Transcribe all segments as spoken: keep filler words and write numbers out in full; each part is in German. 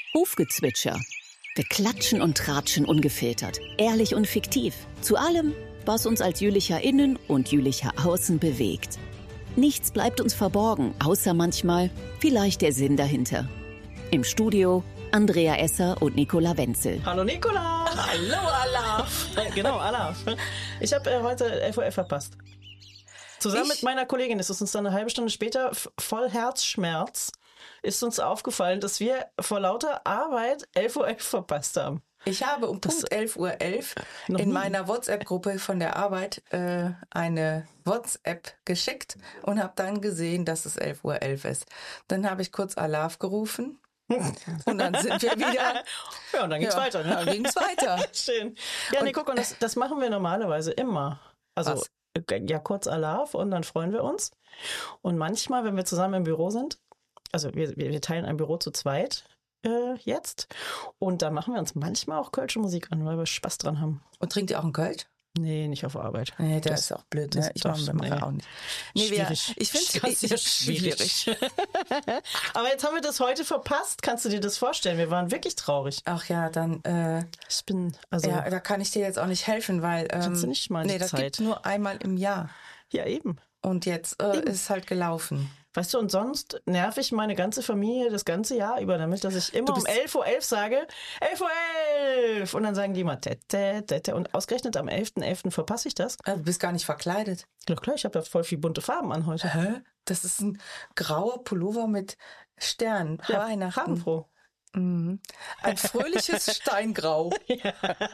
Hufgezwitscher. Wir klatschen und tratschen ungefiltert, ehrlich und fiktiv. Zu allem, was uns als Jülicher innen und Jülicher außen bewegt. Nichts bleibt uns verborgen, außer manchmal vielleicht der Sinn dahinter. Im Studio Andrea Esser und Nicola Wenzel. Hallo Nicola! Hallo Alaf! Genau, Alaf. Ich habe äh, heute elf Uhr elf verpasst. Zusammen Ich? mit meiner Kollegin ist es uns dann eine halbe Stunde später, f- voll Herzschmerz, ist uns aufgefallen, dass wir vor lauter Arbeit elf Uhr elf verpasst haben. Ich habe um Das- Punkt elf Uhr elf Noch in nie. meiner WhatsApp-Gruppe von der Arbeit äh, eine WhatsApp geschickt und habe dann gesehen, dass es elf Uhr elf ist. Dann habe ich kurz Alaf gerufen und dann sind wir wieder... Ja, und dann ging's Ja, weiter. Ne? dann ging's weiter. Schön. Ja, nee, Und- guck, und das, das machen wir normalerweise immer. Also, Was? äh, ja, kurz Alaf und dann freuen wir uns. Und manchmal, wenn wir zusammen im Büro sind, also wir, wir, wir teilen ein Büro zu zweit äh, jetzt, und da machen wir uns manchmal auch kölsche Musik an, weil wir Spaß dran haben. Und trinkt ihr auch einen Kölsch? Nee, nicht auf Arbeit. Nee, der Das- ist auch blöd. das Ne? Ich darfst mache du- das nee. auch nicht. Nee, wir, Schwierig. ich finde Das ist es schwierig. Aber jetzt haben wir das heute verpasst. Kannst du dir das vorstellen? Wir waren wirklich traurig. Ach ja, dann... Äh, Ich bin, also, ja, ja, da kann ich dir jetzt auch nicht helfen, weil... Ähm, Kannst du nicht mal die Nee, das Zeit. gibt nur einmal im Jahr. eben. Und jetzt äh, ist es halt gelaufen. Weißt du, und sonst nerv ich meine ganze Familie das ganze Jahr über damit, dass ich immer Du um bist- elf Uhr elf sage, elf Uhr elf! Und dann sagen die immer, tete, tete. Und ausgerechnet am elften elften verpasse ich das. Äh, Du bist gar nicht verkleidet. Ja, klar, ich habe da voll viel bunte Farben an heute. Hä? Das ist ein grauer Pullover mit Sternen. Ja, Weihnachten. farbenfroh. Mhm. Ein fröhliches Steingrau. Ja,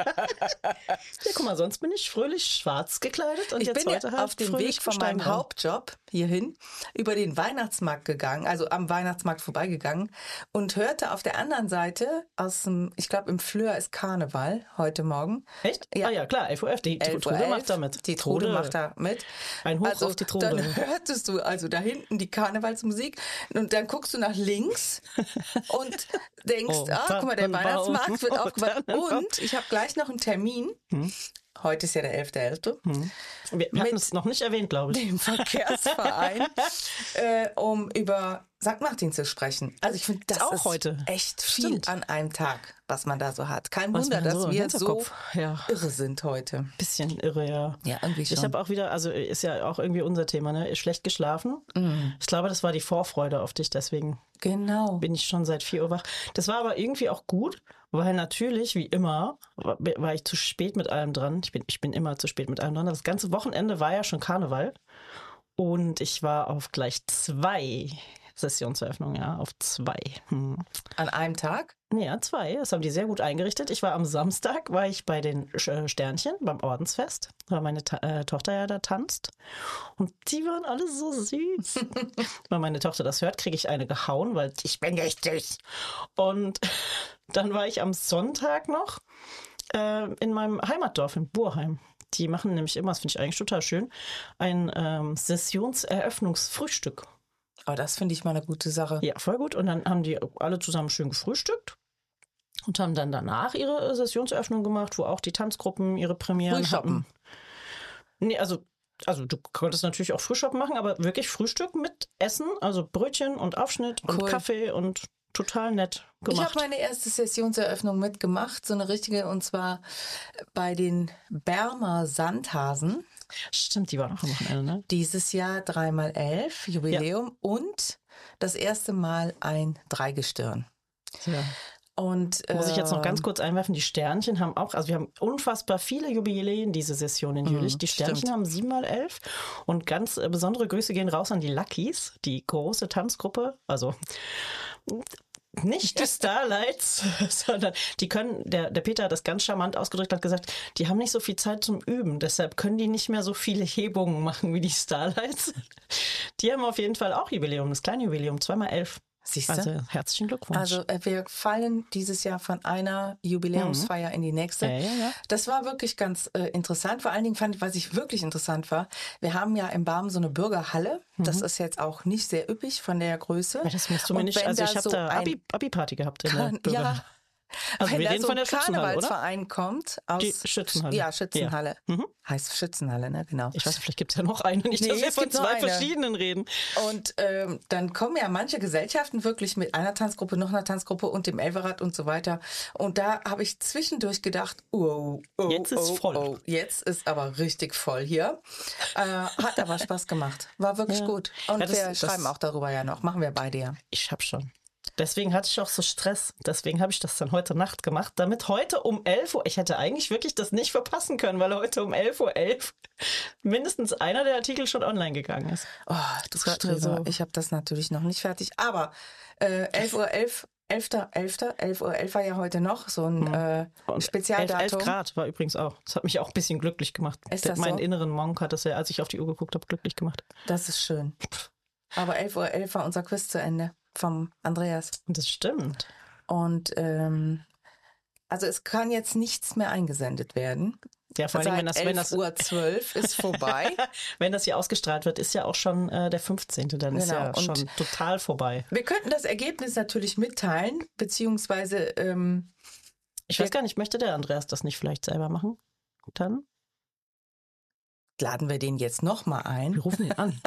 guck mal, sonst bin ich fröhlich schwarz gekleidet und Ich jetzt bin heute ja halt auf dem fröhlich Weg von meinem Steingrau. Hauptjob hierhin über den Weihnachtsmarkt gegangen, also am Weihnachtsmarkt vorbeigegangen und hörte auf der anderen Seite aus dem, ich glaube im Flöhr ist Karneval heute Morgen. Echt? Ja. Ah ja, klar, elf Uhr elf. Die, die elf Uhr Trude elf. macht da mit. Die Trude macht da mit. Ein Hoch also, auf die Trude. Dann hörtest du also da hinten die Karnevalsmusik und dann guckst du nach links und denkst, Oh, ah, guck mal, der Tannenbaum. Weihnachtsmarkt wird Oh, aufgemacht. Tannenbaum. Und ich habe gleich noch einen Termin. Heute ist ja der elfte elfte Wir, wir hatten mit- es noch nicht erwähnt, glaube ich. dem Verkehrsverein, äh, um über Sankt Martin zu sprechen. Also ich finde, das Auch ist heute. echt viel Stimmt. an einem Tag, was man da so hat. Kein Was Wunder, man dass so im wir so Hinterkopf- ja. irre sind heute. Bisschen irre, ja. Ja, irgendwie schon. Ich habe auch wieder, also ist ja auch irgendwie unser Thema, ne? Schlecht geschlafen. Ich glaube, das war die Vorfreude auf dich, deswegen Genau. bin ich schon seit vier Uhr wach. Das war aber irgendwie auch gut, weil natürlich, wie immer, war, war ich zu spät mit allem dran. Ich bin, ich bin immer zu spät mit allem dran. Das ganze Wochenende war ja schon Karneval und ich war auf gleich zwei Sessionseröffnungen, ja, auf zwei. Hm. An einem Tag? Nee, ja, zwei. Das haben die sehr gut eingerichtet. Ich war am Samstag, war ich bei den äh, Sternchen beim Ordensfest, weil meine Ta äh, Tochter ja da tanzt. Und die waren alle so süß. Wenn meine Tochter das hört, kriege ich eine gehauen, weil ich bin nicht süß. Und dann war ich am Sonntag noch äh, in meinem Heimatdorf in Burheim. Die machen nämlich immer, das finde ich eigentlich total schön, ein ähm, Sessionseröffnungsfrühstück. Oh, das finde ich mal eine gute Sache. Ja, voll gut. Und dann haben die alle zusammen schön gefrühstückt und haben dann danach ihre Sessionseröffnung gemacht, wo auch die Tanzgruppen ihre Premieren Frühshoppen. hatten. Nee, also, also du konntest natürlich auch Frühshoppen machen, aber wirklich Frühstück mit Essen, also Brötchen und Aufschnitt und Cool. Kaffee und total nett Ich habe gemacht. meine erste Sessionseröffnung mitgemacht, so eine richtige, und zwar bei den Bermer Sandhasen. Stimmt, die war noch am Wochenende, ne? Dieses Jahr dreimal elf, Jubiläum, und das erste Mal ein Dreigestirn. Ja. Und, Muss ich jetzt noch äh, ganz kurz einwerfen, die Sternchen haben auch, also wir haben unfassbar viele Jubiläen diese Session in Jülich. Die Sternchen stimmt. haben sieben mal elf und ganz äh, besondere Grüße gehen raus an die Luckies, die große Tanzgruppe, also nicht die Starlights, sondern die können, der, der Peter hat das ganz charmant ausgedrückt, hat gesagt, die haben nicht so viel Zeit zum Üben, deshalb können die nicht mehr so viele Hebungen machen wie die Starlights. Die haben auf jeden Fall auch Jubiläum, das kleine Jubiläum, zweimal elf. Siehst du? Also herzlichen Glückwunsch. Also äh, wir fallen dieses Jahr von einer Jubiläumsfeier in die nächste. Ja, ja, ja. Das war wirklich ganz äh, interessant. Vor allen Dingen fand ich, was ich wirklich interessant war, wir haben ja im Barmen so eine Bürgerhalle. Das ist jetzt auch nicht sehr üppig von der Größe. Ja, das musst du mir Und nicht, wenn also ich habe so da ein Abi, Abi-Party gehabt in Kan- der ja, Bürger. Also Wenn wir da reden so von ein der Schützenhalle, oder? Karnevalsverein kommt aus Die Schützenhalle. Ja, Schützenhalle. Ja. Mhm. Heißt Schützenhalle, ne? Genau. Ich weiß, vielleicht gibt es ja noch eine, nicht, Nee, dass wir es von gibt nur zwei eine. verschiedenen reden. Und ähm, dann kommen ja manche Gesellschaften wirklich mit einer Tanzgruppe, noch einer Tanzgruppe und dem Elferrad und so weiter. Und da habe ich zwischendurch gedacht, oh, oh, Jetzt ist oh, voll. oh, jetzt ist aber richtig voll hier. Äh, hat aber Spaß gemacht. War wirklich Ja. gut. Und Ja, das- wir das- schreiben auch darüber ja noch. Machen wir beide ja. Ich hab schon. Deswegen hatte ich auch so Stress. Deswegen habe ich das dann heute Nacht gemacht, damit heute um elf Uhr, ich hätte eigentlich wirklich das nicht verpassen können, weil heute um elf Uhr elf mindestens einer der Artikel schon online gegangen ist. Oh, das war war so- Ich habe das natürlich noch nicht fertig. Aber äh, elf Uhr elf, elfter elfter elf Uhr elf war ja heute noch so ein äh, Und Spezialdatum. elf Grad war übrigens auch. Das hat mich auch ein bisschen glücklich gemacht. Ist das Meinen so? inneren Monk hat das ja, als ich auf die Uhr geguckt habe, glücklich gemacht. Das ist schön. Aber elf Uhr elf war unser Quiz zu Ende vom Andreas. Und das stimmt. Und ähm, also es kann jetzt nichts mehr eingesendet werden. Ja, vor allem, Seit wenn das, wenn das, elf Uhr zwölf ist vorbei. wenn das hier ausgestrahlt wird, ist ja auch schon äh, der fünfzehnte Dann ist Genau, ja und- schon total vorbei. Wir könnten das Ergebnis natürlich mitteilen, beziehungsweise ähm, Ich weiß gar nicht, möchte der Andreas das nicht vielleicht selber machen? Dann? laden wir den jetzt nochmal Wir ein. rufen ihn an.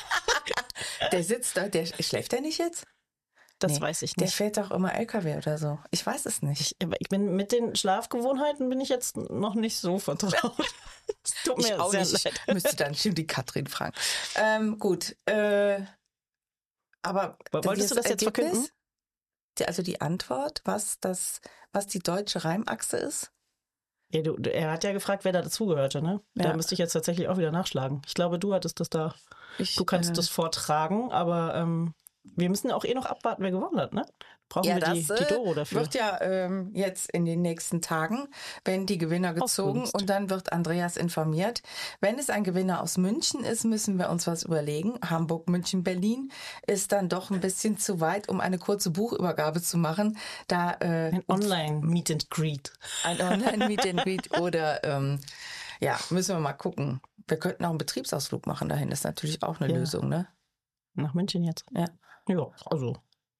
Der sitzt da, der schläft der nicht jetzt? Das Nee, weiß ich Der nicht. fährt doch immer L K W oder so. Ich weiß es nicht. Ich, ich bin mit den Schlafgewohnheiten bin ich jetzt noch nicht so vertraut. Es tut mir Ich auch sehr nicht. leid. Müsste dann schon die Katrin fragen. Ähm, gut. Äh, aber Wolltest du das jetzt Ergebnis? verkünden? Die, also die Antwort, was das, was die deutsche Reimachse ist? Ja, du, du- er hat ja gefragt, wer da dazugehörte, ne? Da Ja. müsste ich jetzt tatsächlich auch wieder nachschlagen. Ich glaube, du hattest das da. Ich, Du kannst äh, das vortragen, aber ähm, wir müssen auch eh noch abwarten, wer gewonnen hat, ne? Brauchen Ja, wir die, das die äh, Doro dafür. wird ja ähm, jetzt in den nächsten Tagen, wenn die Gewinner gezogen Ausgelöst. und dann wird Andreas informiert. Wenn es ein Gewinner aus München ist, müssen wir uns was überlegen. Hamburg, München, Berlin ist dann doch ein bisschen zu weit, um eine kurze Buchübergabe zu machen. Da äh, Ein Online-Meet and Greet. ein Online-Meet and Greet oder ähm, ja, müssen wir mal gucken. Wir könnten auch einen Betriebsausflug machen dahin. Das ist natürlich auch eine Ja. Lösung, ne? Nach München jetzt. Ja. Ja, also.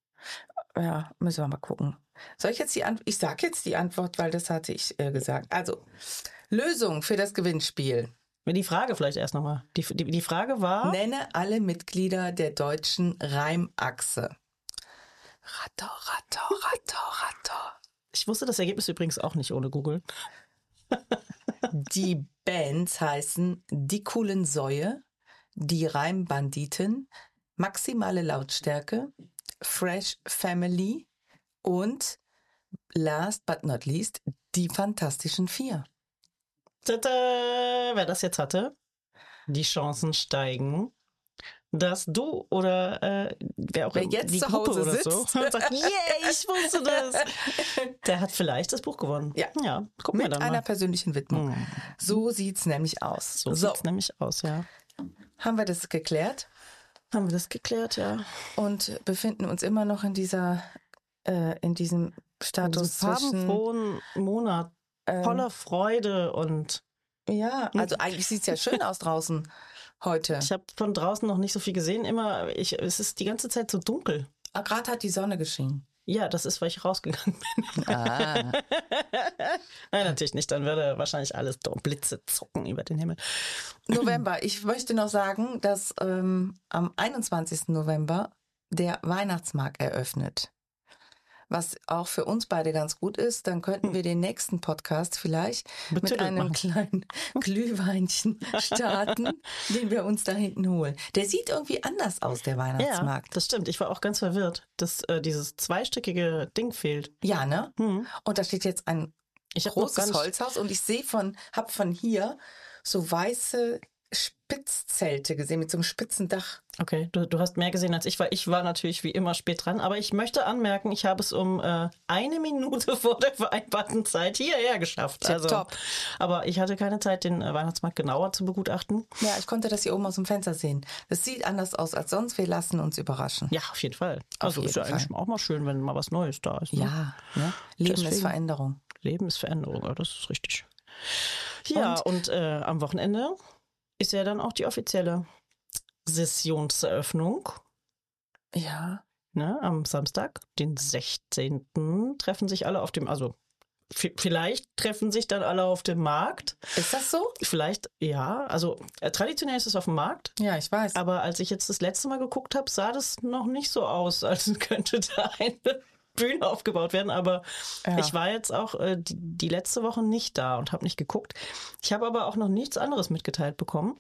Ja, müssen wir mal gucken. Soll ich jetzt die Antwort? Ich sage jetzt die Antwort, weil das hatte ich äh, gesagt. Also, Lösung für das Gewinnspiel. Die Frage vielleicht erst nochmal. Die, die, die Frage war. Nenne alle Mitglieder der deutschen Reimachse. Ratto, ratto, ratto, ratto. Ich wusste das Ergebnis übrigens auch nicht ohne Google. Die Bands heißen Die coolen Säue, Die Reimbanditen, Maximale Lautstärke, Fresh Family und last but not least Die Fantastischen Vier. Tada! Wer das jetzt hatte, die Chancen steigen, dass du oder äh, wer auch Wer immer, jetzt die zu Gruppe Hause oder so sitzt. sagt, yeah, ich wusste das. Der hat vielleicht das Buch gewonnen. Ja. Ja, gucken wir Mit dann einer mal. persönlichen Widmung. Hm. So sieht's nämlich aus. So, So, sieht's nämlich aus, ja. haben wir das geklärt Haben wir das geklärt, ja. und befinden uns immer noch in dieser, äh, in diesem Status Einen zwischen. farbenfrohen Monat, ähm, voller Freude und Ja, also eigentlich sieht's ja schön aus draußen heute. ich habe von draußen noch nicht so viel gesehen. Immer, ich, es ist die ganze Zeit so dunkel. Ah, gerade hat die Sonne geschienen. Ja, das ist, weil ich rausgegangen bin. Ah. Nein, natürlich nicht. Dann würde wahrscheinlich alles do- Blitze zucken über den Himmel. November. Ich möchte noch sagen, dass ähm, am einundzwanzigsten November der Weihnachtsmarkt eröffnet. Was auch für uns beide ganz gut ist. Dann könnten wir den nächsten Podcast vielleicht mit Betüttelt einem machen. kleinen Glühweinchen starten, den wir uns da hinten holen. Der sieht irgendwie anders aus, der Ja, Weihnachtsmarkt. das stimmt. Ich war auch ganz verwirrt, dass äh, dieses zweistöckige Ding fehlt. Ja, ne? Hm. Und da steht jetzt ein Ich habe noch gar großes nicht, Holzhaus und ich sehe von, hab von hier so weiße Spitzzelte gesehen mit so einem spitzen Dach. Okay, du, du hast mehr gesehen als ich, weil ich war natürlich wie immer spät dran. Aber ich möchte anmerken, ich habe es um äh, eine Minute vor der vereinbarten Zeit hierher geschafft. Also, Tipptopp. aber ich hatte keine Zeit, den äh, Weihnachtsmarkt genauer zu begutachten. Ja, ich konnte das hier oben aus dem Fenster sehen. Das sieht anders aus als sonst. Wir lassen uns überraschen. Ja, auf jeden Fall. Also jeden ist ja Fall. eigentlich auch mal schön, wenn mal was Neues da ist. Ne? Ja, ne? Leben ist Deswegen. Veränderung. Leben ist Veränderung, ja, das ist richtig. Ja, und, äh, am Wochenende ist ja dann auch die offizielle Sessionseröffnung. Ja. ne, am Samstag, den sechzehnten treffen sich alle auf dem, also v- vielleicht treffen sich dann alle auf dem Markt. Ist das so? Vielleicht, ja, also äh, traditionell ist es auf dem Markt. Ja, ich weiß. Aber als ich jetzt das letzte Mal geguckt habe, sah das noch nicht so aus, als könnte da eine Bühne aufgebaut werden. Aber Ja. ich war jetzt auch äh, die, die letzte Woche nicht da und habe nicht geguckt. Ich habe aber auch noch nichts anderes mitgeteilt bekommen.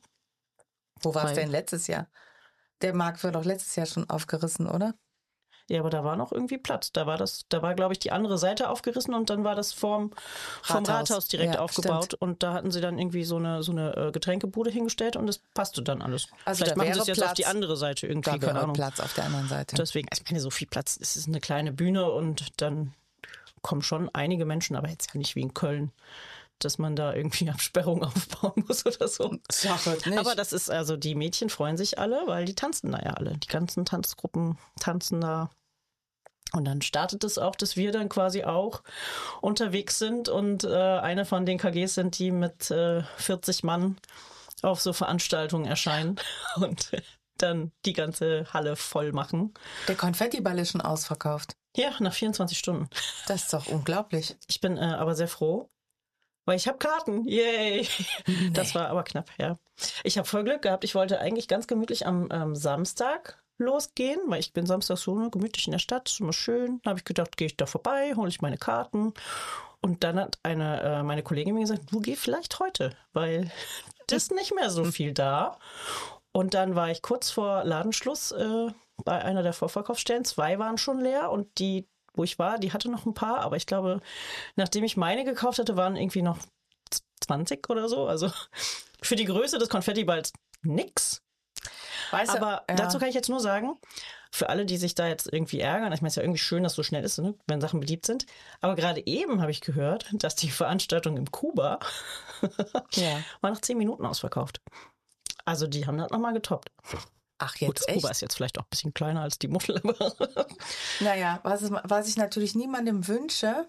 Wo war es weil- denn letztes Jahr? Der Markt war doch letztes Jahr schon aufgerissen, oder? Ja, aber da war noch irgendwie Platz. Da war das, da war, glaube ich, die andere Seite aufgerissen und dann war das vorm, vom Rathaus. Rathaus direkt Ja, aufgebaut. stimmt. Und da hatten sie dann irgendwie so eine, so eine äh, Getränkebude hingestellt und das passte dann alles. Also Vielleicht da machen sie wäre es jetzt auf die Platz. andere Seite irgendwie, Da keine wäre Ahnung. Platz auf der anderen Seite. Deswegen, ich meine, so viel Platz, es ist eine kleine Bühne und dann kommen schon einige Menschen, aber jetzt ja nicht wie in Köln, dass man da irgendwie Absperrungen aufbauen muss oder so. Sache nicht. Aber das ist, also die Mädchen freuen sich alle, weil die tanzen da ja alle. Die ganzen Tanzgruppen tanzen da. Und dann startet es auch, dass wir dann quasi auch unterwegs sind und äh, eine von den K Gs sind, die mit äh, vierzig Mann auf so Veranstaltungen erscheinen und dann die ganze Halle voll machen. Der Konfettiball ist schon ausverkauft. Ja, nach vierundzwanzig Stunden. Das ist doch unglaublich. Ich bin äh, aber sehr froh, weil ich habe Karten. Yay! Das war aber knapp, ja. Ich habe voll Glück gehabt. Ich wollte eigentlich ganz gemütlich am ähm, Samstag losgehen, weil ich bin Samstag so ne, gemütlich in der Stadt, ist immer schön. Da habe ich gedacht, gehe ich da vorbei, hole ich meine Karten. Und dann hat eine äh, meine Kollegin mir gesagt, du geh vielleicht heute, weil das ist nicht mehr so viel da. Und dann war ich kurz vor Ladenschluss äh, bei einer der Vorverkaufsstellen. Zwei waren schon leer und die, wo ich war, die hatte noch ein paar. Aber ich glaube, nachdem ich meine gekauft hatte, waren irgendwie noch zwanzig oder so. Also für die Größe des Konfettiballs nix. Weißt du, Aber ja. dazu kann ich jetzt nur sagen, für alle, die sich da jetzt irgendwie ärgern, ich meine, es ist ja irgendwie schön, dass es so schnell ist, ne, wenn Sachen beliebt sind. Aber gerade eben habe ich gehört, dass die Veranstaltung im Kuba Ja. war nach zehn Minuten ausverkauft. Also die haben das nochmal getoppt. Ach, Gut, jetzt das echt? Kuba ist jetzt vielleicht auch ein bisschen kleiner als die Muschel, aber Naja, was, es, was ich natürlich niemandem wünsche,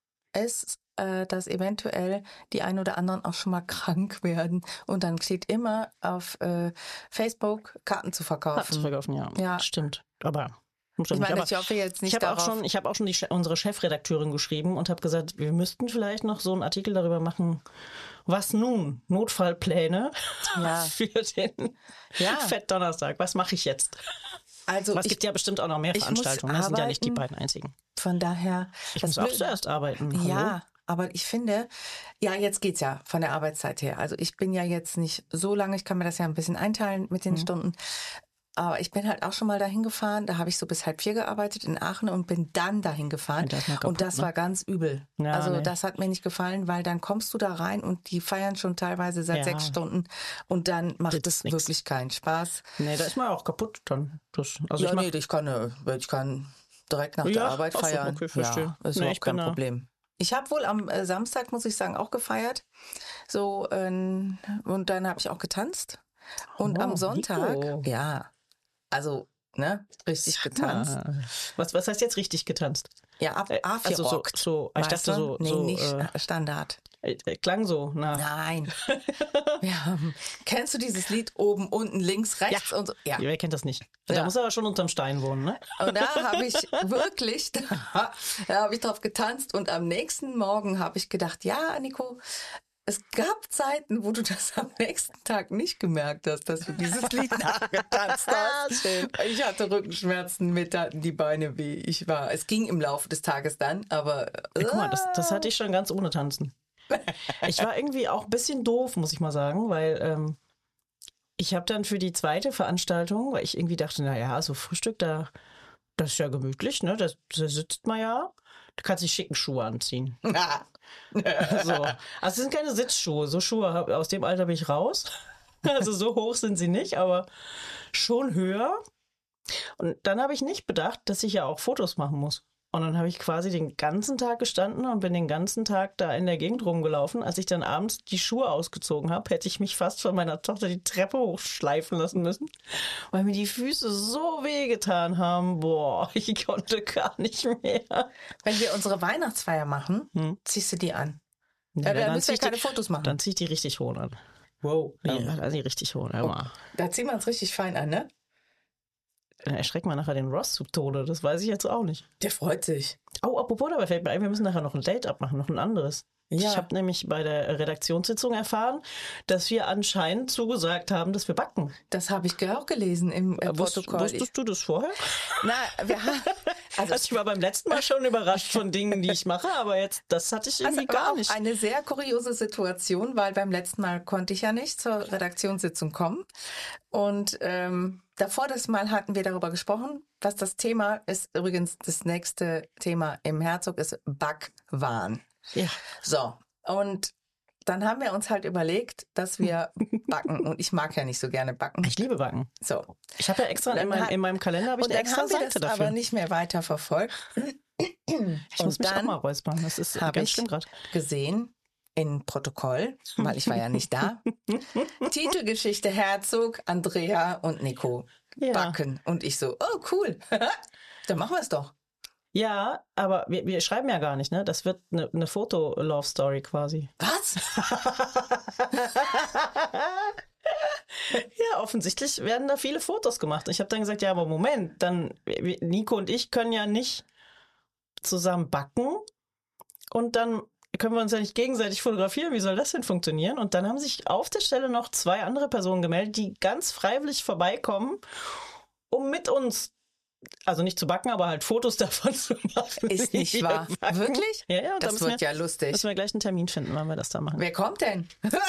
ist, äh, dass eventuell die ein oder anderen auch schon mal krank werden. Und dann steht immer auf äh, Facebook, Karten zu verkaufen. zu verkaufen, ja. Ja. Stimmt. Aber muss doch Ich nicht. meine, Aber ich hoffe jetzt nicht ich habe auch darauf. schon, ich habe auch schon die, Che- unsere Chefredakteurin geschrieben und habe gesagt, wir müssten vielleicht noch so einen Artikel darüber machen, was nun? Notfallpläne Ja. für den Ja. Fettdonnerstag. Was mache ich jetzt? Also Aber es ich, gibt ja bestimmt auch noch mehr ich muss Veranstaltungen. Das sind ja nicht die arbeiten. beiden einzigen. von daher. Ich das muss auch will- zuerst arbeiten. Hallo? Ja, aber ich finde, ja, jetzt geht's ja von der Arbeitszeit her. Also ich bin ja jetzt nicht so lange, ich kann mir das ja ein bisschen einteilen mit den Mhm. Stunden. Aber ich bin halt auch schon mal dahin gefahren. Da habe ich so bis halb vier gearbeitet in Aachen und bin dann dahin gefahren. Ja, da ist man kaputt, und das ne? war ganz übel. Ja, also nee. das hat mir nicht gefallen, weil dann kommst du da rein und die feiern schon teilweise seit Ja. sechs Stunden und dann macht Das es ist nix. wirklich keinen Spaß. Nee, da ist man auch kaputt dann. Das, also ja, ich mach, nee, ich kann, äh, ich kann direkt nach der Ja, Arbeit ach so, feiern. okay, verstehe. Ja, ist Nee, ich überhaupt kein bin da- Problem. Ich habe wohl am äh, Samstag, muss ich sagen, auch gefeiert. So, ähm, und dann habe ich auch getanzt. Und Oh, am Sonntag, Nico. ja, also, ne, richtig getanzt. Ah. Was, was heißt jetzt richtig getanzt? Ja, ab Äh, A vier also so, rockt. so ich weißt dachte du? so, Nee, so nicht äh, Standard. äh, äh, klang so nach. Nein. Wir haben, kennst du dieses Lied oben, unten, links, rechts und so? Ja. Wer kennt das nicht? Da Ja. muss er aber schon unterm Stein wohnen, ne? Und da habe ich wirklich, da, da habe ich drauf getanzt und am nächsten Morgen habe ich gedacht, ja, Nico, es gab Zeiten, wo du das am nächsten Tag nicht gemerkt hast, dass du dieses Lied nachgetanzt hast. Ich hatte Rückenschmerzen, mir taten die Beine weh. Ich war, es ging im Laufe des Tages dann, aber Ja, guck mal, das, das hatte ich schon ganz ohne Tanzen. Ich war irgendwie auch ein bisschen doof, muss ich mal sagen, weil ähm, ich habe dann für die zweite Veranstaltung, weil ich irgendwie dachte, naja, so Frühstück, da, das ist ja gemütlich, ne? Da, da sitzt man ja. Du kannst die schicken Schuhe anziehen. So. Also es sind keine Sitzschuhe. So Schuhe, hab- aus dem Alter bin ich raus. Also so hoch sind sie nicht, aber schon höher. Und dann habe ich nicht bedacht, dass ich ja auch Fotos machen muss. Und dann habe ich quasi den ganzen Tag gestanden und bin den ganzen Tag da in der Gegend rumgelaufen. Als ich dann abends die Schuhe ausgezogen habe, hätte ich mich fast von meiner Tochter die Treppe hochschleifen lassen müssen, weil mir die Füße so wehgetan haben. Boah, ich konnte gar nicht mehr. wenn wir unsere Weihnachtsfeier machen, Hm. ziehst du die an. Ja, Ja, dann dann müssen zieh wir ich keine die, Fotos machen. dann zieh ich die richtig hoch an. Wow. Ja, dann zieh ich richtig hoch. Hör mal. Da ziehen wir uns richtig fein an, ne? dann erschrecken wir nachher den Ross zu Tode. Das weiß ich jetzt auch nicht. Der freut sich. Oh, apropos, dabei fällt mir ein, wir müssen nachher noch ein Date abmachen, noch ein anderes. Ja. Ich habe nämlich bei der Redaktionssitzung erfahren, dass wir anscheinend zugesagt haben, dass wir backen. Das habe ich auch gelesen im äh, Wusst, Protokoll. wusstest du das vorher? Na, wir haben... Also ich war beim letzten Mal schon überrascht von Dingen, die ich mache, aber jetzt, das hatte ich irgendwie also gar auch nicht. Eine sehr kuriose Situation, weil beim letzten Mal konnte ich ja nicht zur Redaktionssitzung kommen. Und ähm, davor das Mal hatten wir darüber gesprochen, was das Thema ist. Übrigens, das nächste Thema im Herzog ist Backwahn. Ja. So, und dann haben wir uns halt überlegt, dass wir backen. Und ich mag ja nicht so gerne backen. Ich liebe Backen. So. Ich habe ja extra in meinem, in meinem Kalender habe ich Und eine dann extra haben wir Seite das dafür. aber nicht mehr weiter verfolgt. Ich muss Und mich auch dann mal räuspern. Das ist habe ganz ich schlimm gerade. gesehen in Protokoll, weil ich war ja nicht da. Titelgeschichte Herzog, Andrea und Nico Ja. backen. Und ich so, oh cool, dann machen wir es doch. Ja, aber wir, wir schreiben ja gar nicht, ne? Das wird eine, eine Foto-Love-Story quasi. Was? Ja, offensichtlich werden da viele Fotos gemacht. Ich habe dann gesagt, ja, aber Moment, dann wir- Nico und ich können ja nicht zusammen backen und dann können wir uns ja nicht gegenseitig fotografieren. Wie soll das denn funktionieren? Und dann haben sich auf der Stelle noch zwei andere Personen gemeldet, die ganz freiwillig vorbeikommen, um mit uns, also nicht zu backen, aber halt Fotos davon zu machen. Ist wie nicht wir wahr? backen. Wirklich? Ja, ja. Und da Das müssen wird wir, ja lustig. müssen wir gleich einen Termin finden, wann wir das da machen. Wer kommt denn?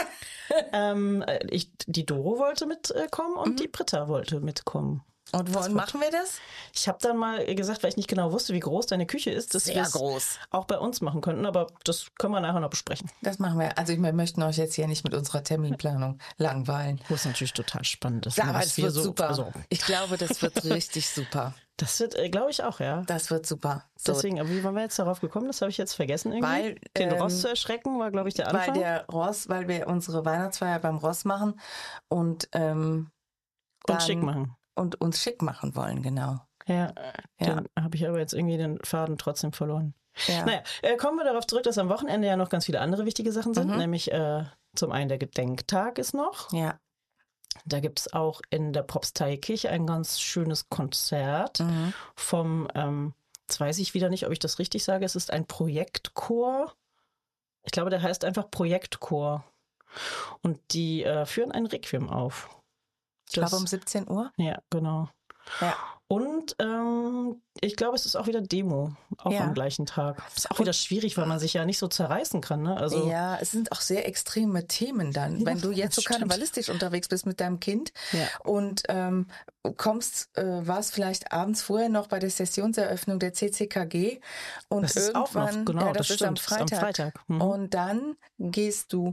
Ähm, äh, ich, die Doro wollte mitkommen und Mhm. die Britta wollte mitkommen. Und wo machen wir das? Ich habe dann mal gesagt, weil ich nicht genau wusste, wie groß deine Küche ist, dass Sehr wir es groß. auch bei uns machen könnten, aber das können wir nachher noch besprechen. Das machen wir. Also wir möchten euch jetzt hier nicht mit unserer Terminplanung langweilen. Wo es natürlich total spannend ist. Ja, ne, aber was es wir wird so- super. Also, Ich glaube, das wird richtig super. das wird, äh, glaube ich, auch, ja. Das wird super. So, Deswegen, aber wie waren wir jetzt darauf gekommen? Das habe ich jetzt vergessen irgendwie. Weil, Den ähm, Ross zu erschrecken war, glaube ich, der weil Anfang. der Ross, weil wir unsere Weihnachtsfeier beim Ross machen und ähm, und dann- schick machen. und uns schick machen wollen, genau. Ja, Ja. dann habe ich aber jetzt irgendwie den Faden trotzdem verloren. Ja. Naja, äh, kommen wir darauf zurück, dass am Wochenende ja noch ganz viele andere wichtige Sachen sind. Mhm. Nämlich äh, zum einen der Gedenktag ist noch. Ja. Da gibt es auch in der Propsteikirche ein ganz schönes Konzert Mhm. vom, ähm, jetzt weiß ich wieder nicht, ob ich das richtig sage, es ist ein Projektchor. Ich glaube, der heißt einfach Projektchor. Und die äh, führen ein Requiem auf. Ich glaube um siebzehn Uhr. Ja, genau. Ja. Und ähm, ich glaube, es ist auch wieder Demo, auch Ja. am gleichen Tag. Ist auch wieder schwierig, weil man sich ja nicht so zerreißen kann. Ne? Also, Ja, es sind auch sehr extreme Themen dann. Ja, Wenn du jetzt so das stimmt. karnevalistisch unterwegs bist mit deinem Kind Ja. und ähm, kommst, äh, warst vielleicht abends vorher noch bei der Sessionseröffnung der C C K G und das ist auch noch, irgendwann, genau, ja, das, das ist am stimmt, ist Freitag. am Freitag. Mhm. Und dann gehst du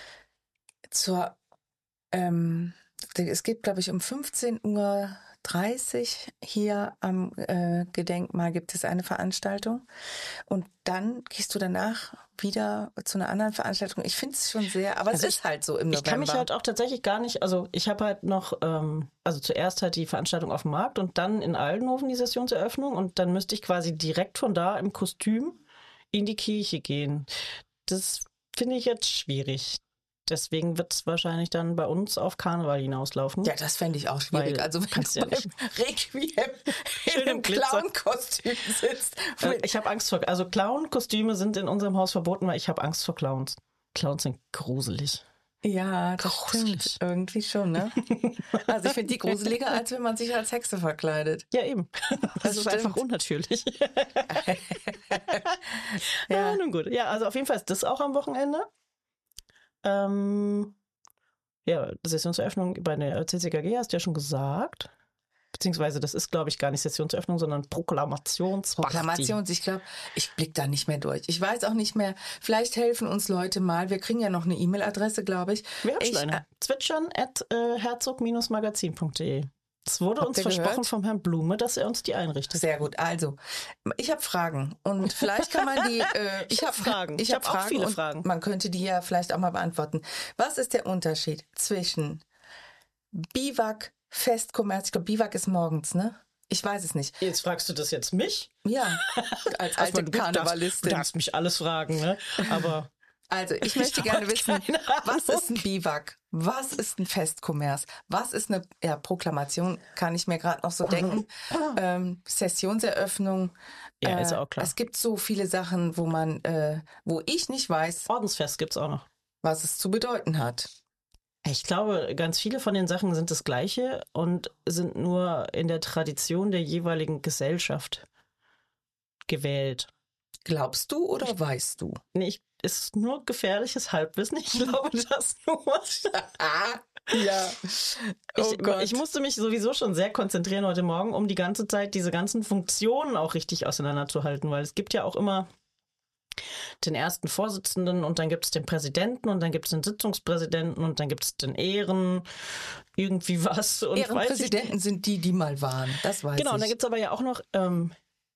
zur, ähm, es geht, glaube ich, um fünfzehn Uhr dreißig hier am äh, Gedenkmal gibt es eine Veranstaltung und dann gehst du danach wieder zu einer anderen Veranstaltung. Ich finde es schon sehr, aber Also es ist halt so im November. Ich kann mich halt auch tatsächlich gar nicht, also ich habe halt noch, ähm, also zuerst halt die Veranstaltung auf dem Markt und dann in Aldenhofen die Sessionseröffnung und dann müsste ich quasi direkt von da im Kostüm in die Kirche gehen. Das finde ich jetzt schwierig. Deswegen wird es wahrscheinlich dann bei uns auf Karneval hinauslaufen. Ja, das fände ich auch schwierig. Weil Also wenn kannst du ja beim nicht. Requiem Schön in einem im Glitzer. Clown-Kostüm sitzt. Äh, ich habe Angst vor, also Clown-Kostüme sind in unserem Haus verboten, weil ich habe Angst vor Clowns. Clowns sind gruselig. Ja, das Gruselig. stimmt. Irgendwie schon, ne? Also ich finde die gruseliger, als wenn man sich als Hexe verkleidet. Ja, eben. Das, ist stimmt. einfach unnatürlich. Ja. Ja, nun gut. Ja, also auf jeden Fall ist das auch am Wochenende. Ähm, ja, Sessionseröffnung bei der C C K G hast du ja schon gesagt. Beziehungsweise das ist, glaube ich, gar nicht Sessionseröffnung, sondern Proklamationsparty. Proklamations, ich glaube, ich blick da nicht mehr durch. Ich weiß auch nicht mehr, vielleicht helfen uns Leute mal. Wir kriegen ja noch eine E-Mail-Adresse, glaube ich. Wir haben ich, schon eine. Zwitschern at äh, herzog-magazin punkt de. Es wurde Habt uns ihr versprochen gehört? vom Herrn Blume, dass er uns die einrichtet. Sehr gut. Also, ich habe Fragen und vielleicht kann man die. Äh, Ich hab Fragen. Ich, Ich habe hab auch Fragen viele und Fragen. Man könnte die ja vielleicht auch mal beantworten. Was ist der Unterschied zwischen Biwak, Festkommerz? Ich glaube, Biwak ist morgens, ne? Ich weiß es nicht. Jetzt fragst du das jetzt mich? Ja, als Also, alte du, darfst, du Karnevalistin. darfst mich alles fragen, ne? Aber Also, ich möchte Ich gerne hab wissen, keine was Ahnung. ist ein Biwak? Was ist ein Festkommers? Was ist eine ja, Proklamation? Kann ich mir gerade noch so denken. ähm, Sessionseröffnung. Ja, äh, ist auch klar. Es gibt so viele Sachen, wo man, äh, wo ich nicht weiß, Ordensfest gibt's auch noch. was es zu bedeuten hat. Ich glaube, ganz viele von den Sachen sind das Gleiche und sind nur in der Tradition der jeweiligen Gesellschaft gewählt. Glaubst du oder weißt du? Nee, ich, ist nur gefährliches Halbwissen. Ich glaube das nur. Ja. Oh ich, Gott. ich musste mich sowieso schon sehr konzentrieren heute Morgen, um die ganze Zeit diese ganzen Funktionen auch richtig auseinanderzuhalten, weil es gibt ja auch immer den ersten Vorsitzenden und dann gibt es den Präsidenten und dann gibt es den Sitzungspräsidenten und dann gibt es den Ehren, irgendwie was. Und weiß ich, Ehrenpräsidenten sind die, die mal waren. Das weiß genau, und ich. dann gibt es aber ja auch noch ähm,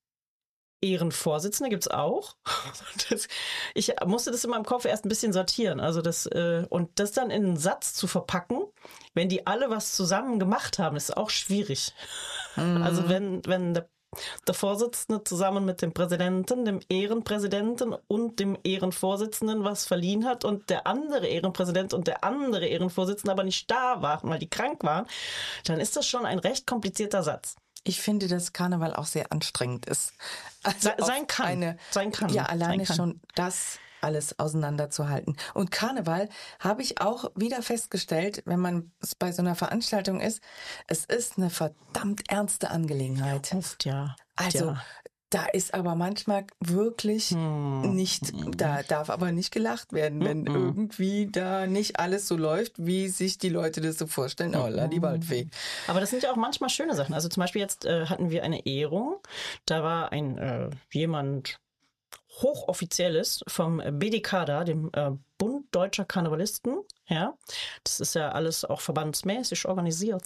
Ehrenvorsitzende, gibt es auch. Das, ich musste das in meinem Kopf erst ein bisschen sortieren. Also das, äh, und das dann in einen Satz zu verpacken, wenn die alle was zusammen gemacht haben, ist auch schwierig. Mhm. Also wenn, wenn der, der Vorsitzende zusammen mit dem Präsidenten, dem Ehrenpräsidenten und dem Ehrenvorsitzenden was verliehen hat und der andere Ehrenpräsident und der andere Ehrenvorsitzende aber nicht da waren, weil die krank waren, dann ist das schon ein recht komplizierter Satz. Ich finde, dass Karneval auch sehr anstrengend ist. Also Se- auf sein kann. Eine, Sein kann. Ja, alleine Sein kann. schon das alles auseinanderzuhalten. Und Karneval habe ich auch wieder festgestellt, wenn man bei so einer Veranstaltung ist, es ist eine verdammt ernste Angelegenheit. Oft, ja. Also ja. da ist aber manchmal wirklich Hm. nicht, da darf aber nicht gelacht werden, wenn Mhm. irgendwie da nicht alles so läuft, wie sich die Leute das so vorstellen. Oh, la die Waldfee. Aber das sind ja auch manchmal schöne Sachen. Also zum Beispiel jetzt äh, hatten wir eine Ehrung. Da war ein äh, jemand Hochoffizielles vom B D K da, dem äh, Bund Deutscher Karnevalisten. Ja, das ist ja alles auch verbandsmäßig organisiert.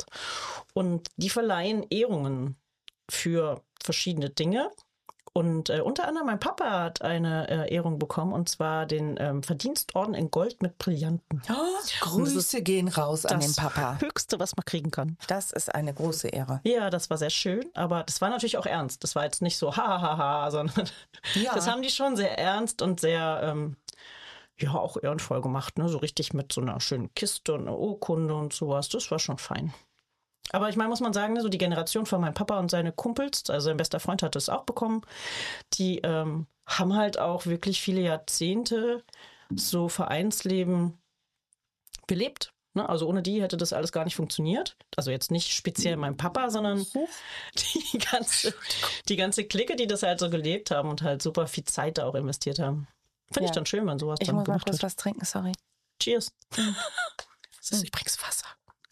Und die verleihen Ehrungen für verschiedene Dinge. Und äh, unter anderem mein Papa hat eine äh, Ehrung bekommen, und zwar den ähm, Verdienstorden in Gold mit Brillanten. Oh, Und das Grüße gehen raus an den Das Papa. Höchste, was man kriegen kann. Das ist eine große Ehre. Ja, das war sehr schön, aber das war natürlich auch ernst. Das war jetzt nicht so ha ha ha, sondern Ja. das haben die schon sehr ernst und sehr, ähm, ja, auch ehrenvoll gemacht, ne? So richtig mit so einer schönen Kiste und einer Urkunde und sowas. Das war schon fein. Aber ich meine, muss man sagen, ne, so die Generation von meinem Papa und seine Kumpels, also sein bester Freund hat das auch bekommen, die ähm, haben halt auch wirklich viele Jahrzehnte so Vereinsleben belebt. Ne? Also ohne die hätte das alles gar nicht funktioniert. Also jetzt nicht speziell mein Papa, sondern die ganze, die ganze Clique, die das halt so gelebt haben und halt super viel Zeit da auch investiert haben. Finde Ja. ich dann schön, wenn sowas Ich dann muss mal gemacht kurz wird. was trinken, sorry. Cheers. Das ist übrigens Wasser.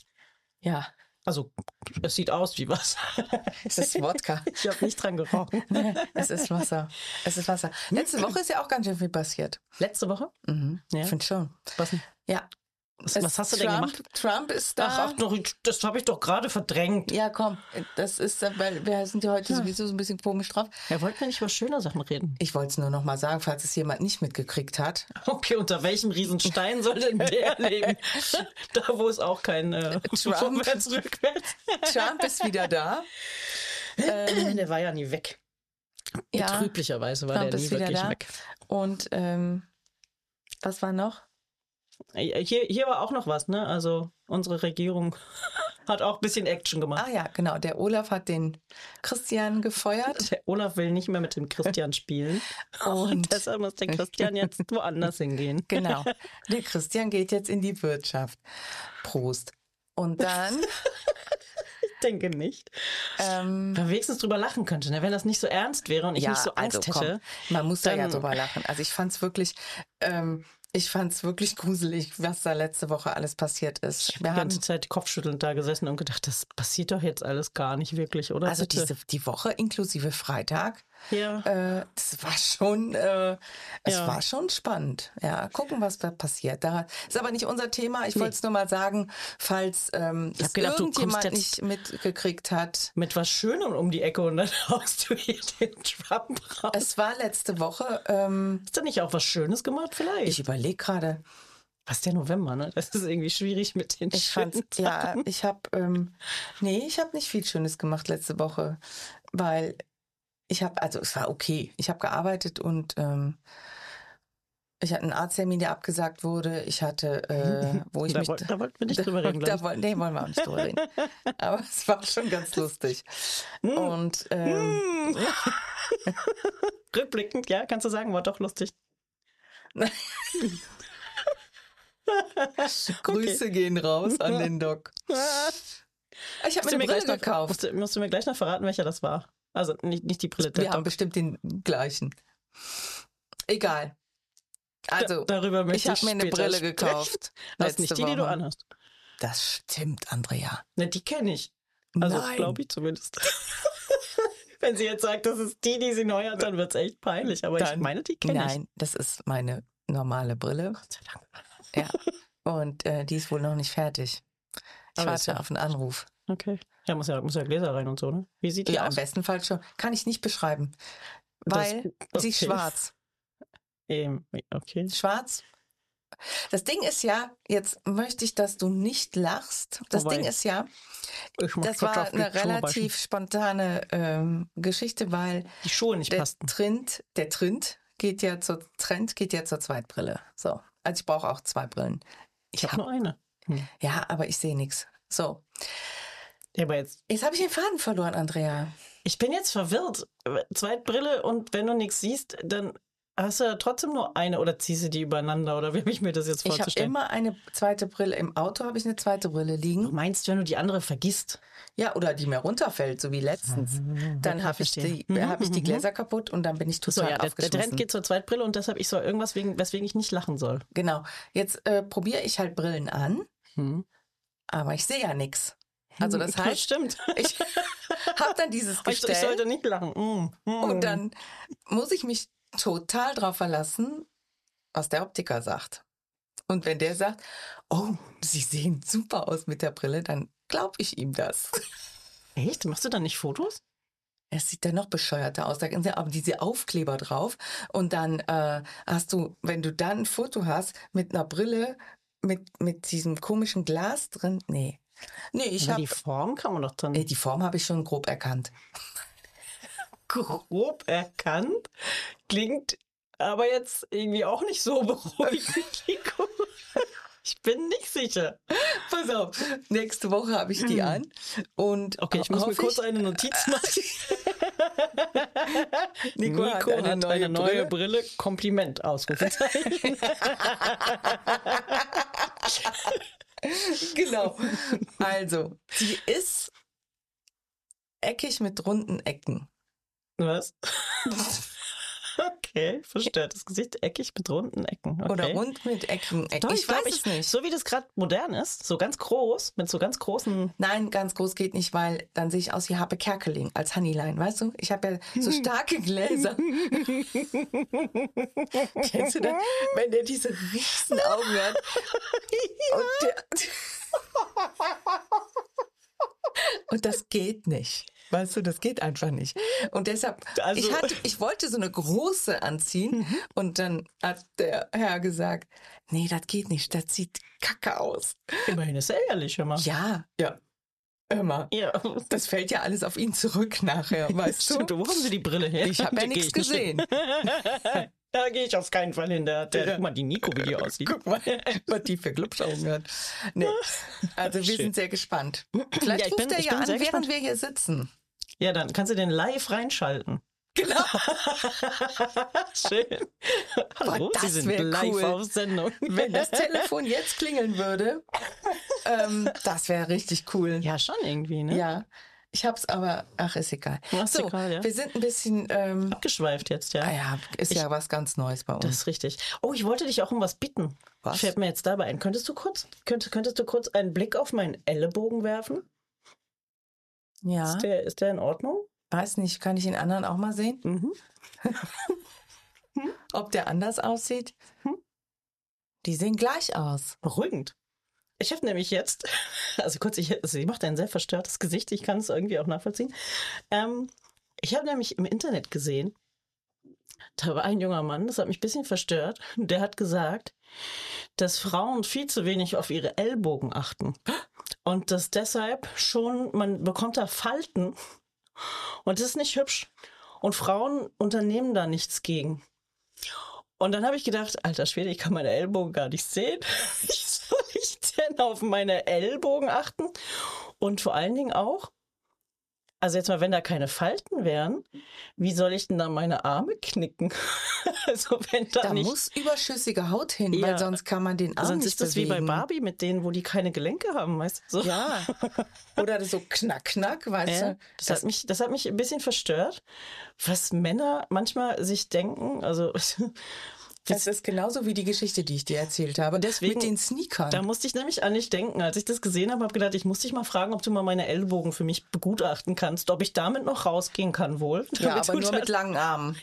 Ja, Also es sieht aus wie Wasser. es ist Wodka. Ich habe nicht dran gerochen. Es ist Wasser. Es ist Wasser. Letzte Woche ist ja auch ganz schön viel passiert. Letzte Woche? Mhm. Ja. Ich finde schon. Was, denn? Ja. was, Es- was hast du Trump, denn gemacht? Trump ist da. Ach, ach doch, das habe ich doch gerade verdrängt. Ja, komm, das ist, weil wir sind ja heute sowieso so ein bisschen komisch drauf. Ja, wollten wir nicht über schöne Sachen reden? Ich wollte es nur noch mal sagen, falls es jemand nicht mitgekriegt hat. Okay, unter welchem Riesenstein soll denn der leben? Da, wo es auch kein äh, Trump. vorwärts, rückwärts. Trump ist wieder da. Ähm, Der war ja nie weg. ja, Betrüblicherweise war Trump der nie ist wieder wirklich da. weg. Und ähm, was war noch? Hier, hier war auch noch was, ne? Also unsere Regierung hat auch ein bisschen Action gemacht. Ah ja, genau. Der Olaf hat den Christian gefeuert. Der Olaf will nicht mehr mit dem Christian spielen. Und Deshalb muss der Christian jetzt woanders hingehen. genau, der Christian geht jetzt in die Wirtschaft. Prost. Und dann, Ich denke nicht. ähm, Wenn man wenigstens drüber lachen könnte, ne? Wenn das nicht so ernst wäre und ich nicht so Angst also, komm, hätte. man muss da ja dann- drüber lachen. Also ich fand's wirklich, ähm, ich fand's wirklich gruselig, was da letzte Woche alles passiert ist. Ich habe Wir die haben, ganze Zeit kopfschüttelnd da gesessen und gedacht, das passiert doch jetzt alles gar nicht wirklich, oder? also Bitte? diese, die Woche inklusive Freitag, Ja. äh, das war schon, äh, es Ja. war schon spannend. Ja, gucken, was da passiert. Da ist aber nicht unser Thema. Ich wollte es nur mal sagen, falls ähm, hab es gedacht, du kommst irgendjemand jetzt- nicht mitgekriegt hat. Mit was Schönem um die Ecke und dann haust du hier den Trump raus. Es war letzte Woche, ähm, Hast du nicht auch was Schönes gemacht vielleicht? ich überlege gerade, Was der November, ne? Das ist irgendwie schwierig mit den ich schönen fand, ja, Sachen. ich habe, ähm, nee, ich habe nicht viel Schönes gemacht letzte Woche, weil ich habe, also es war okay. Ich habe gearbeitet und ähm, Ich hatte einen Arzttermin, der abgesagt wurde. Ich hatte, äh, wo ich da mich... Woll, da wollten wir nicht drüber reden. Da, da, nee, wollen wir auch nicht drüber reden. Aber es war schon ganz lustig. Und ähm, rückblickend, ja, kannst du sagen, war doch lustig. Grüße gehen raus an den Doc. Ich habe mir eine Brille noch, gekauft. Musst du, musst du mir gleich noch verraten, welcher das war? Also nicht, nicht die Brille. Wir haben bestimmt den gleichen. Egal. Also, da, darüber möchte ich habe mir eine Brille sprechen. gekauft. Das ist nicht die, Woche. die du anhast. Das stimmt, Andrea. Ne, die kenne ich. Also glaube ich zumindest. Wenn sie jetzt sagt, das ist die, die sie neu hat, dann wird es echt peinlich. Aber dann, ich meine, die kenne ich. Nein, das ist meine normale Brille. Gott sei Dank. Ja. Und äh, die ist wohl noch nicht fertig. Ich Aber warte ja. auf einen Anruf. Okay. Ja, muss ja, muss ja Gläser rein und so, ne? Wie sieht die ja, aus? Ja, im besten Fall schon. Kann ich nicht beschreiben. Weil das, okay. sie ist schwarz. Ähm, okay. Schwarz. Das Ding ist ja, jetzt möchte ich, dass du nicht lachst. Das Wobei, Ding ist ja, das war eine relativ spontane ähm, Geschichte, weil die Schuhe nicht der passten. Trend, der Trend geht ja zur Trend geht ja zur Zweitbrille. So, also ich brauche auch zwei Brillen. Ich, ich habe hab nur eine. Hm. Ja, aber ich sehe nichts. So. Ja, aber jetzt. Jetzt habe ich den Faden verloren, Andrea. Ich bin jetzt verwirrt. Zweitbrille und wenn du nichts siehst, dann hast du ja trotzdem nur eine oder ziehst du die übereinander oder wie habe ich mir das jetzt vorzustellen? Ich habe immer eine zweite Brille. Im Auto habe ich eine zweite Brille liegen. Du meinst, wenn du die andere vergisst? Ja, oder die mir runterfällt, so wie letztens. Dann habe ich, die, hab ich die Gläser kaputt und dann bin ich total so, ja, der, aufgeschmissen. Der Trend geht zur Zweitbrille und deshalb ich soll irgendwas, wegen, weswegen ich nicht lachen soll. Genau. Jetzt äh, probiere ich halt Brillen an, hm. aber ich sehe ja nichts. Also das heißt, das stimmt. Ich habe dann dieses Gestell. Ich, ich sollte nicht lachen. Mm, mm. Und dann muss ich mich total drauf verlassen, was der Optiker sagt. Und wenn der sagt, oh, Sie sehen super aus mit der Brille, dann glaube ich ihm das. Echt? Machst du dann nicht Fotos? Es sieht dann noch bescheuerter aus. Da sind ja aber diese Aufkleber drauf. Und dann äh, hast du, wenn du dann ein Foto hast mit einer Brille, mit, mit diesem komischen Glas drin, nee. Nee, ich habe die Form kann man doch dann. Nee, die Form habe ich schon grob erkannt. Grob erkannt? Klingt aber jetzt irgendwie auch nicht so beruhigend. Ich bin nicht sicher. Pass auf, nächste Woche habe ich die an. Und okay, ich muss mir kurz eine Notiz machen. Nico, Nico hat eine, hat neue, eine neue Brille. Brille. Kompliment, Ausrufezeichen. Genau. Also, die ist eckig mit runden Ecken. Was? Okay, verstörtes Gesicht, eckig mit runden Ecken. Okay. Oder rund mit Ecken. Doch, ich, ich glaub, weiß ich, es nicht. So wie das gerade modern ist, so ganz groß, mit so ganz großen... Nein, ganz groß geht nicht, weil dann sehe ich aus wie Harpe Kerkeling als Honeyline, weißt du? Ich habe ja so starke Gläser. Kennst du das? Wenn der diese riesen Augen hat. Ja. Und, der, und das geht nicht. Weißt du, das geht einfach nicht. Und deshalb, also, ich, hatte, ich wollte so eine große anziehen mhm. und dann hat der Herr gesagt, nee, das geht nicht, das sieht kacke aus. Immerhin ist er ehrlich, hör mal. Ja, ja. Hör mal, ja. Das fällt ja alles auf ihn zurück nachher, weißt du? Wo haben Sie die Brille her? Ich habe ja nichts gesehen. Da gehe ich auf keinen Fall hin. Der, der, ja. Guck mal, die Nico, wie die aussieht. Guck mal, was die für Glubschaugen hat. Nee. Also wir Schön. sind sehr gespannt. Vielleicht ja, ruft er ja an, während gespannt. wir hier sitzen. Ja, dann kannst du den live reinschalten. Genau. Schön. Hallo, Boah, Sie sind live cool. auf Sendung. Wenn das Telefon jetzt klingeln würde, ähm, das wäre richtig cool. Ja, schon irgendwie, ne? Ja. Ich hab's aber, ach, ist egal. Ach, so, egal, ja. Wir sind ein bisschen ähm, abgeschweift jetzt, ja. Ah ja, ist ich, ja was ganz Neues bei uns. Das ist richtig. Oh, ich wollte dich auch um was bitten. Was? Fällt mir jetzt dabei ein. Könntest du kurz, könntest, könntest du kurz einen Blick auf meinen Ellenbogen werfen? Ja. Ist der, ist der in Ordnung? Weiß nicht, kann ich den anderen auch mal sehen? Mhm. Ob der anders aussieht? Hm? Die sehen gleich aus. Beruhigend. Ich habe nämlich jetzt, also kurz, ich, also sie macht ein sehr verstörtes Gesicht, ich kann es irgendwie auch nachvollziehen. Ähm, ich habe nämlich im Internet gesehen, da war ein junger Mann, das hat mich ein bisschen verstört, der hat gesagt, dass Frauen viel zu wenig auf ihre Ellbogen achten und dass deshalb schon, man bekommt da Falten und das ist nicht hübsch und Frauen unternehmen da nichts gegen. Und dann habe ich gedacht, alter Schwede, ich kann meine Ellbogen gar nicht sehen. Wie soll ich denn auf meine Ellbogen achten? Und vor allen Dingen auch, also jetzt mal, wenn da keine Falten wären, wie soll ich denn dann meine Arme knicken? Also wenn da, Da nicht... muss überschüssige Haut hin, Ja. weil sonst kann man den Arm Sonst nicht ist das bewegen. wie bei Barbie mit denen, wo die keine Gelenke haben, weißt du? So. Ja. Oder so knack, knack, weißt Ja, du. das, hat mich, das hat mich ein bisschen verstört, was Männer manchmal sich denken. Also Das ist genauso wie die Geschichte, die ich dir erzählt habe, Deswegen- mit den Sneakern. da musste ich nämlich an dich denken. Als ich das gesehen habe, habe ich gedacht, ich muss dich mal fragen, ob du mal meine Ellbogen für mich begutachten kannst, ob ich damit noch rausgehen kann wohl. ja, Damit aber du nur das- mit langen Armen.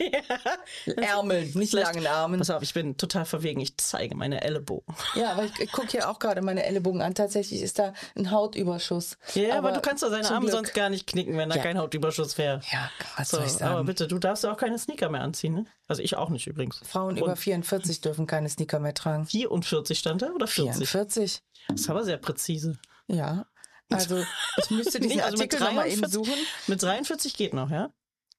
Ärmeln, nicht Vielleicht- langen Armen. Pass auf, ich bin total verwegen. Ich zeige meine Ellbogen. Ja, aber ich, ich gucke hier auch gerade meine Ellenbogen an. Tatsächlich ist da ein Hautüberschuss. Ja, aber, du kannst doch deine zum Arme Glück- sonst gar nicht knicken, wenn da Ja. kein Hautüberschuss wäre. Ja, was So, soll ich aber sagen? bitte, du darfst ja auch keine Sneaker mehr anziehen, ne? Also ich auch nicht übrigens. Frauen Und über vierundvierzig dürfen keine Sneaker mehr tragen. vierundvierzig stand da oder vierzig? vierundvierzig? Das ist aber sehr präzise. Ja. Also, ich müsste diesen Nee, also mit Artikel nochmal eben dreiundvierzig suchen. Mit dreiundvierzig geht noch, ja?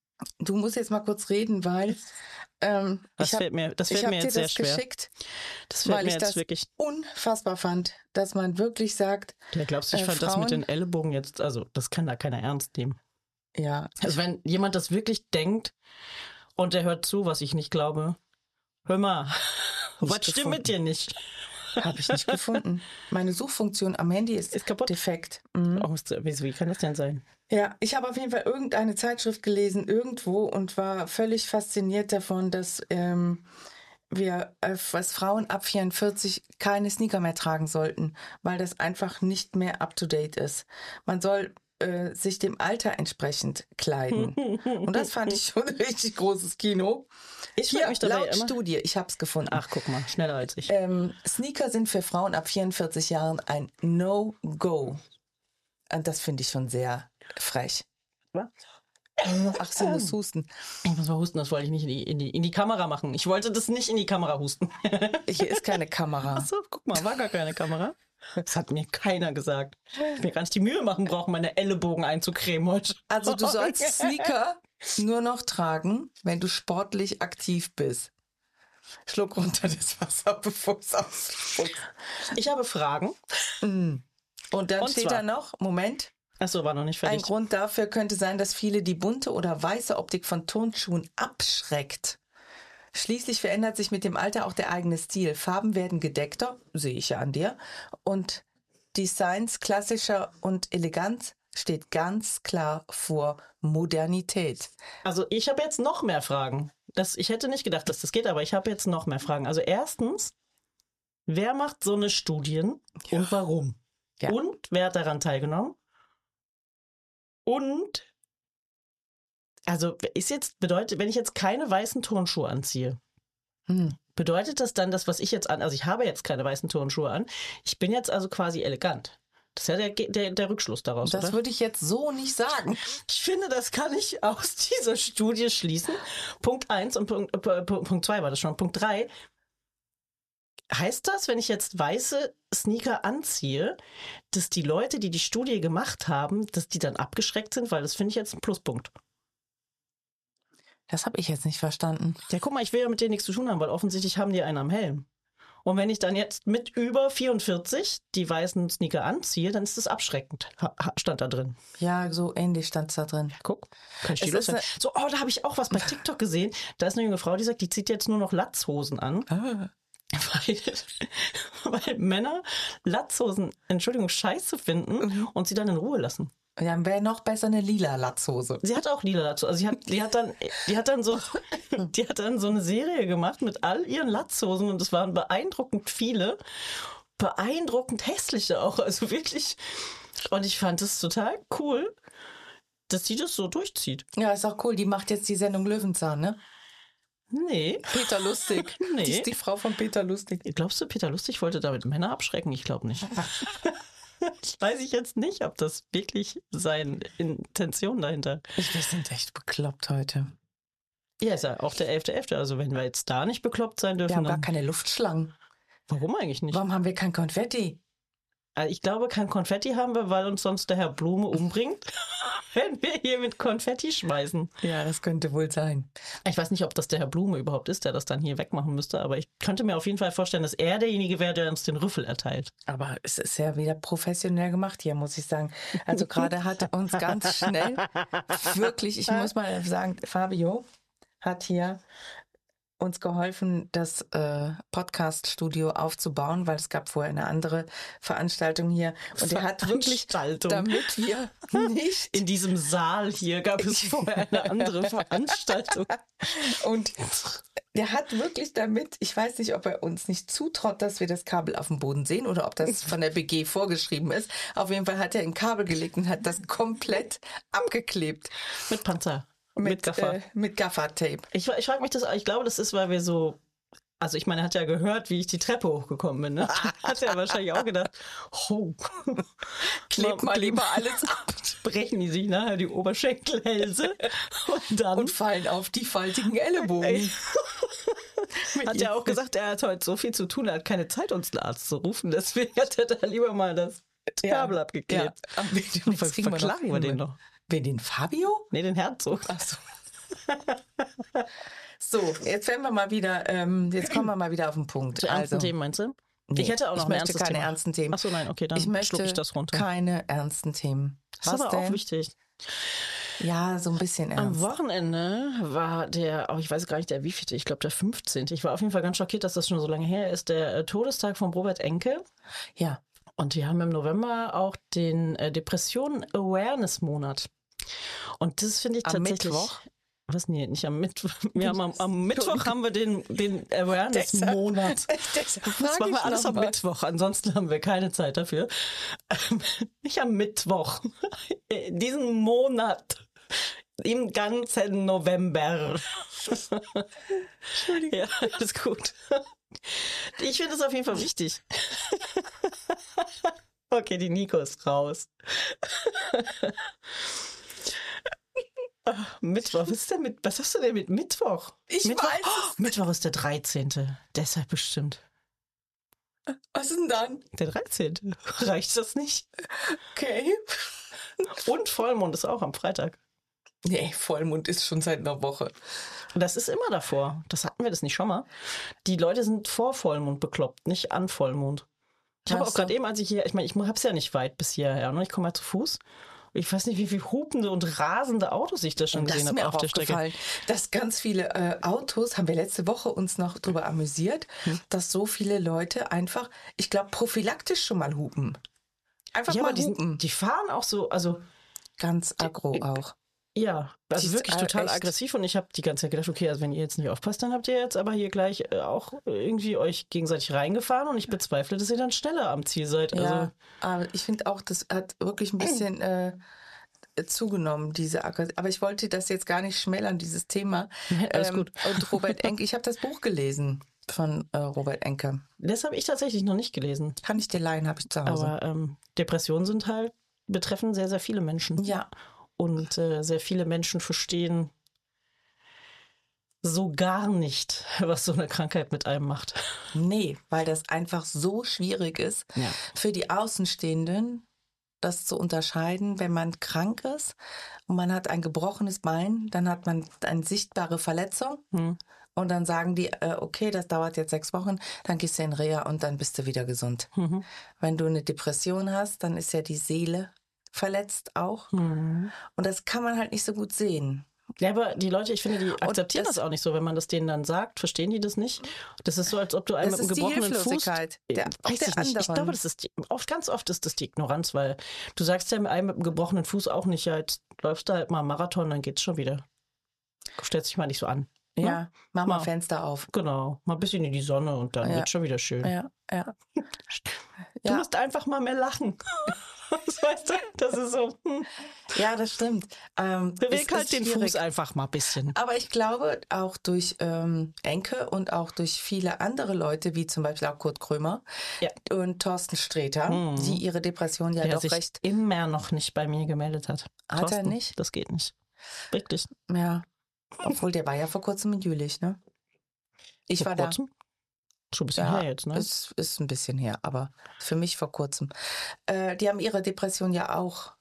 Du musst jetzt mal kurz reden, weil ähm, Das ich hab, fällt mir, das ich fällt hab mir dir jetzt sehr das schwer. geschickt, Das fällt weil mir ich jetzt das wirklich. unfassbar fand, dass man wirklich sagt, Ja, glaubst du, ich äh, fand das Frauen- mit den Ellbogen jetzt, also das kann da keiner ernst nehmen. ja, Also wenn jemand das wirklich denkt und der hört zu, was ich nicht glaube, hör mal, was stimmt gefunden. mit dir nicht? habe ich nicht gefunden. Meine Suchfunktion am Handy ist, Ist kaputt. defekt. Mhm. Oh, ist- wieso, wie kann das denn sein? Ja, ich habe auf jeden Fall irgendeine Zeitschrift gelesen, irgendwo, und war völlig fasziniert davon, dass ähm, wir äh, als Frauen ab vierundvierzig keine Sneaker mehr tragen sollten, weil das einfach nicht mehr up-to-date ist. Man soll äh, sich dem Alter entsprechend kleiden. Und das fand ich schon ein richtig großes Kino. Ich frag Hier, mich dabei laut immer. Studie, ich habe es gefunden. Ach, guck mal, schneller als ich. Ähm, Sneaker sind für Frauen ab vierundvierzig Jahren ein No-Go. Und das finde ich schon sehr frech. Was? Ach, sie muss husten. Ich muss mal husten, das wollte ich nicht in die, in die, in die Kamera machen. Ich wollte das nicht in die Kamera husten. Hier ist keine Kamera. Achso, guck mal, war gar keine Kamera. Das hat mir keiner gesagt. Ich mir gar nicht die Mühe machen brauchen, meine Ellenbogen einzucremen heute. Also du sollst Sneaker nur noch tragen, wenn du sportlich aktiv bist. Schluck runter das Wasser, bevor es ausspuckt. Ich habe Fragen. Mm. Und dann Und steht zwar- da noch, Moment, Achso, war noch nicht ein fertig. Grund dafür könnte sein, dass viele die bunte oder weiße Optik von Turnschuhen abschreckt. Schließlich verändert sich mit dem Alter auch der eigene Stil. Farben werden gedeckter, sehe ich ja an dir, und Designs klassischer und elegant steht ganz klar vor Modernität. Also ich habe jetzt noch mehr Fragen. Das, ich hätte nicht gedacht, dass das geht, aber ich habe jetzt noch mehr Fragen. Also erstens, wer macht so eine Studien Ja. und warum? Ja. Und wer hat daran teilgenommen? Und, also ist jetzt, bedeutet, wenn ich jetzt keine weißen Turnschuhe anziehe, Hm. bedeutet das dann das, was ich jetzt an, also ich habe jetzt keine weißen Turnschuhe an, ich bin jetzt also quasi elegant. Das ist ja der, der, der Rückschluss daraus, Das oder? würde ich jetzt so nicht sagen. Ich finde, das kann ich aus dieser Studie schließen. Punkt eins und Punkt, äh, Punkt zwei war das schon. Punkt drei. Heißt das, wenn ich jetzt weiße Sneaker anziehe, dass die Leute, die die Studie gemacht haben, dass die dann abgeschreckt sind? Weil das finde ich jetzt ein Pluspunkt. Das habe ich jetzt nicht verstanden. Ja, guck mal, ich will ja mit denen nichts zu tun haben, weil offensichtlich haben die einen am Helm. Und wenn ich dann jetzt mit über vierundvierzig die weißen Sneaker anziehe, dann ist das abschreckend, ha- ha- stand da drin. Ja, so ähnlich stand es da drin. Guck, kann ich die Es los ist sein. So, oh, da habe ich auch was bei TikTok gesehen. Da ist eine junge Frau, die sagt, die zieht jetzt nur noch Latzhosen an, Ah. weil, weil Männer Latzhosen, Entschuldigung, scheiße finden Mhm. und sie dann in Ruhe lassen. Ja, wäre noch besser eine lila Latzhose. Sie hat auch lila Latzhosen. Also sie hat, die hat dann, die hat dann so, die hat dann so eine Serie gemacht mit all ihren Latzhosen und es waren beeindruckend viele, beeindruckend hässliche auch. Also wirklich. Und ich fand es total cool, dass sie das so durchzieht. Ja, ist auch cool. Die macht jetzt die Sendung Löwenzahn, ne? Nee. Peter Lustig. Nee. Die ist die Frau von Peter Lustig. Glaubst du, Peter Lustig wollte damit Männer abschrecken? Ich glaube nicht. Ich weiß ich jetzt nicht, ob das wirklich seine Intention dahinter. Ich, wir sind echt bekloppt heute. Ja, ist ja auch der elfte elfte Also wenn wir jetzt da nicht bekloppt sein Wir dürfen, haben gar dann keine Luftschlangen. warum eigentlich nicht? Warum haben wir kein Konfetti? Also ich glaube, kein Konfetti haben wir, weil uns sonst der Herr Blume umbringt. wenn wir hier mit Konfetti schmeißen. Ja, das könnte wohl sein. Ich weiß nicht, ob das der Herr Blume überhaupt ist, der das dann hier wegmachen müsste, aber ich könnte mir auf jeden Fall vorstellen, dass er derjenige wäre, der uns den Rüffel erteilt. Aber es ist ja wieder professionell gemacht hier, muss ich sagen. Also gerade hat uns ganz schnell, wirklich, ich muss mal sagen, Fabio hat hier uns geholfen, das äh, Podcast-Studio aufzubauen, weil es gab vorher eine andere Veranstaltung hier. Und er hat wirklich, damit wir nicht... In diesem Saal hier gab es vorher eine andere Veranstaltung. Und der hat wirklich damit, ich weiß nicht, ob er uns nicht zutraut, dass wir das Kabel auf dem Boden sehen oder ob das von der B G vorgeschrieben ist. Auf jeden Fall hat er ein Kabel gelegt und hat das komplett abgeklebt. Mit Panzer. Mit, mit Gaffer. Äh, mit Gaffer-Tape. Ich, ich frage mich das, ich glaube, das ist, weil wir so, also ich meine, er hat ja gehört, wie ich die Treppe hochgekommen bin. Ne? Hat er wahrscheinlich auch gedacht, oh, klebt mal lieber alles ab. Brechen die sich nachher die Oberschenkelhälse und dann... Und fallen auf die faltigen Ellenbogen. Hat er auch gesagt, er hat heute so viel zu tun, er hat keine Zeit, uns einen Arzt zu rufen. Deswegen hat er da lieber mal das Kabel ja, abgeklebt. Ja. Ver verklagen wir, wir den noch. Wen, den Fabio? Nee, den Herzog. Ach so. So, jetzt werden wir mal wieder, ähm, jetzt kommen wir mal wieder auf den Punkt. Zu ernsten also, Themen, meinst du? Nee, ich hätte auch noch ich ein möchte ernstes keine Thema. ernsten Themen. Ach so, nein, okay, dann ich möchte schluck ich das runter. keine ernsten Themen. Das ist aber denn? auch wichtig. Ja, so ein bisschen ernst. Am Wochenende war der, oh, ich weiß gar nicht, der wievielte, ich glaube der fünfzehnte. Ich war auf jeden Fall ganz schockiert, dass das schon so lange her ist, der äh, Todestag von Robert Enke. Ja. Und die haben im November auch den äh, Depression-Awareness-Monat. Und das finde ich am tatsächlich... Mittwoch? Was? Nee, nicht am Mittwoch. Wir haben am, am Mittwoch haben wir den, den Awareness-Monat. Das machen wir alles am Mittwoch. Ansonsten haben wir keine Zeit dafür. Nicht am Mittwoch. Diesen Monat. Im ganzen November. Entschuldigung. Ja, alles gut. Ich finde es auf jeden Fall wichtig. Okay, die Nico ist raus. Ach, Mittwoch, was ist denn mit, was hast du denn mit Mittwoch? Ich Mittwoch? weiß. Oh, Mittwoch ist der dreizehnte. Deshalb bestimmt. Was ist denn dann? Der dreizehnte. Reicht das nicht? Okay. Und Vollmond ist auch am Freitag. Nee, Vollmond ist schon seit einer Woche. Das ist immer davor. Das hatten wir das nicht schon mal. Die Leute sind vor Vollmond bekloppt, nicht an Vollmond. Ich habe auch gerade eben, als ich hier, ich meine, ich habe es ja nicht weit bis hierher, ne? Ich komme ja zu Fuß. Ich weiß nicht, wie viele hupende und rasende Autos ich da schon gesehen habe auf der Strecke. Dass ganz viele äh, Autos, haben wir letzte Woche uns noch drüber amüsiert, hm. dass so viele Leute einfach, ich glaube, prophylaktisch schon mal hupen. Einfach ja, mal aber die, hupen. Die fahren auch so, also ganz aggro auch. Ja, also Die wirklich total echt aggressiv und ich habe die ganze Zeit gedacht, okay, also wenn ihr jetzt nicht aufpasst, dann habt ihr jetzt aber hier gleich äh, auch irgendwie euch gegenseitig reingefahren und ich bezweifle, dass ihr dann schneller am Ziel seid. Also ja, aber ich finde auch, das hat wirklich ein bisschen äh, zugenommen, diese Aggression. Aber ich wollte das jetzt gar nicht schmälern, dieses Thema. Alles ähm, gut. Und Robert Enke, ich habe das Buch gelesen von äh, Robert Enke. Das habe ich tatsächlich noch nicht gelesen. Kann ich dir leihen, habe ich zu Hause. Aber ähm, Depressionen sind halt, betreffen sehr, sehr viele Menschen. Ja. Und äh, sehr viele Menschen verstehen so gar nicht, was so eine Krankheit mit einem macht. Nee, weil das einfach so schwierig ist, ja. für die Außenstehenden, das zu unterscheiden, wenn man krank ist und man hat ein gebrochenes Bein, dann hat man eine sichtbare Verletzung hm. und dann sagen die, äh, okay, das dauert jetzt sechs Wochen, dann gehst du in Reha und dann bist du wieder gesund. Mhm. Wenn du eine Depression hast, dann ist ja die Seele verletzt auch. Mhm. Und das kann man halt nicht so gut sehen. Ja, aber die Leute, ich finde, die akzeptieren das, das auch nicht so. Wenn man das denen dann sagt, verstehen die das nicht. Das ist so, als ob du einen mit einem gebrochenen Fuß... Der, weiß der ich nicht. Ich glaube, das ist die, oft, ganz oft ist das die Ignoranz, weil du sagst ja einem mit einem gebrochenen Fuß auch nicht, ja, jetzt läufst du halt mal einen Marathon, dann geht's schon wieder. Stellst dich mal nicht so an. Ja, ne? mach mal, mal Fenster auf. Genau, mal ein bisschen in die Sonne und dann ja. wird schon wieder schön. Ja, ja. Du ja. musst einfach mal mehr lachen. Das weißt du, das ist so. Hm. Ja, das stimmt. Ähm, Beweg halt den schwierig. Fuß einfach mal ein bisschen. Aber ich glaube, auch durch ähm, Enke und auch durch viele andere Leute, wie zum Beispiel auch Kurt Krömer ja. und Thorsten Sträter, hm. die ihre Depression ja Der doch sich recht... immer noch nicht bei mir gemeldet hat. Hat Thorsten, er nicht? Das geht nicht. Wirklich. Ja. Obwohl, der war ja vor kurzem in Jülich, ne? Ich vor war kurzem? da. Schon ein bisschen ja, her jetzt, ne? Ist, ist ein bisschen her, aber für mich vor kurzem. Äh, die haben ihre Depression ja auch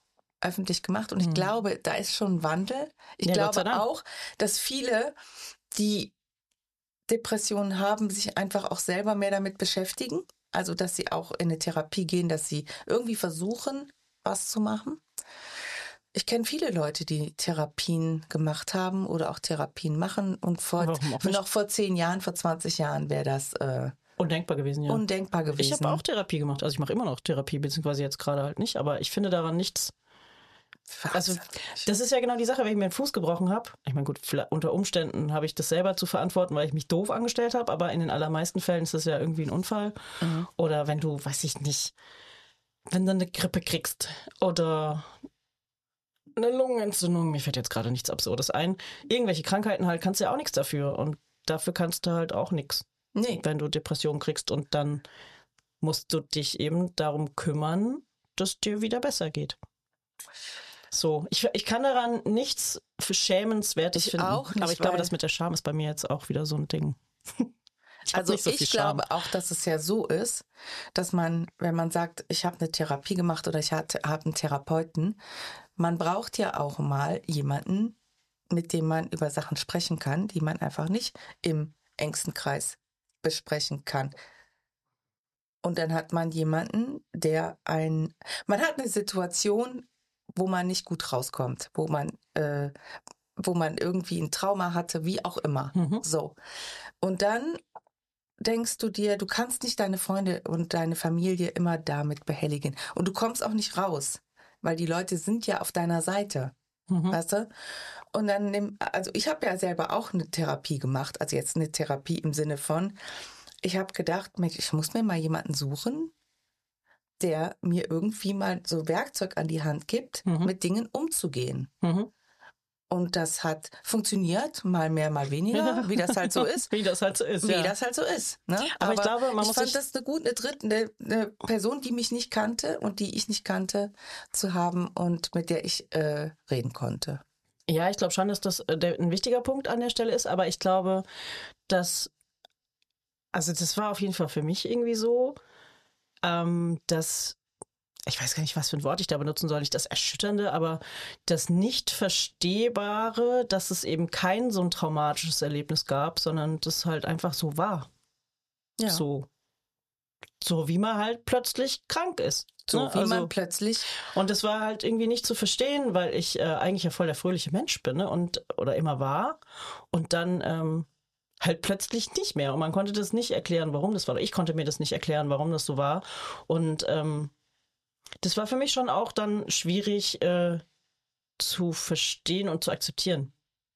öffentlich gemacht und ich Mhm. glaube, da ist schon ein Wandel. Ich Ja, Gott sei glaube Dank. auch, dass viele, die Depressionen haben, sich einfach auch selber mehr damit beschäftigen. Also, dass sie auch in eine Therapie gehen, dass sie irgendwie versuchen, was zu machen. Ich kenne viele Leute, die Therapien gemacht haben oder auch Therapien machen. Und vor, Warum auch nicht? noch vor zehn Jahren, vor zwanzig Jahren wäre das äh, Undenkbar gewesen, ja. undenkbar gewesen. Ich habe auch Therapie gemacht. Also ich mache immer noch Therapie, beziehungsweise jetzt gerade halt nicht. Aber ich finde daran nichts. Also das ist ja genau die Sache, wenn ich mir den Fuß gebrochen habe. Ich meine, gut, vielleicht unter Umständen habe ich das selber zu verantworten, weil ich mich doof angestellt habe. Aber in den allermeisten Fällen ist das ja irgendwie ein Unfall. Mhm. Oder wenn du, weiß ich nicht, wenn du eine Grippe kriegst oder eine Lungenentzündung, mir fällt jetzt gerade nichts Absurdes ein. Irgendwelche Krankheiten halt, kannst du ja auch nichts dafür. Und dafür kannst du halt auch nichts, Nee. wenn du Depressionen kriegst. Und dann musst du dich eben darum kümmern, dass dir wieder besser geht. So, ich, ich kann daran nichts für Schämenswertes Ich finden. auch nicht, aber ich glaube, weil- das mit der Scham ist bei mir jetzt auch wieder so ein Ding. Ich hab Also nicht so ich viel Scham. glaube auch, dass es ja so ist, dass man, wenn man sagt, ich habe eine Therapie gemacht oder ich habe einen Therapeuten, man braucht ja auch mal jemanden, mit dem man über Sachen sprechen kann, die man einfach nicht im engsten Kreis besprechen kann. Und dann hat man jemanden, der ein, man hat eine Situation, wo man nicht gut rauskommt, wo man, äh, wo man irgendwie ein Trauma hatte, wie auch immer. Mhm. So. Und dann denkst du dir, du kannst nicht deine Freunde und deine Familie immer damit behelligen. Und du kommst auch nicht raus, weil die Leute sind ja auf deiner Seite. Mhm. Weißt du? Und dann nimm, also ich habe ja selber auch eine Therapie gemacht, also jetzt eine Therapie im Sinne von, ich habe gedacht, Mensch, ich muss mir mal jemanden suchen, der mir irgendwie mal so Werkzeug an die Hand gibt, Mhm. mit Dingen umzugehen. Mhm. Und das hat funktioniert, mal mehr, mal weniger, wie das halt so ist. Wie das halt so ist, Wie ja. das halt so ist. Ne? Aber ich glaube, man ich muss fand sich- das eine gute, eine dritte, eine, eine Person, die mich nicht kannte und die ich nicht kannte, zu haben und mit der ich äh, reden konnte. Ja, ich glaube schon, dass das äh, der, ein wichtiger Punkt an der Stelle ist, aber ich glaube, dass, also das war auf jeden Fall für mich irgendwie so, ähm, dass, ich weiß gar nicht, was für ein Wort ich da benutzen soll, nicht das Erschütternde, aber das Nicht-Verstehbare, dass es eben kein so ein traumatisches Erlebnis gab, sondern das halt einfach so war. Ja. So. So wie man halt plötzlich krank ist. So ne? wie Also- man plötzlich, Und das war halt irgendwie nicht zu verstehen, weil ich äh, eigentlich ja voll der fröhliche Mensch bin, ne? Und oder immer war. Und dann ähm, halt plötzlich nicht mehr. Und man konnte das nicht erklären, warum das war. Ich konnte mir das nicht erklären, warum das so war. Und ähm, das war für mich schon auch dann schwierig äh, zu verstehen und zu akzeptieren.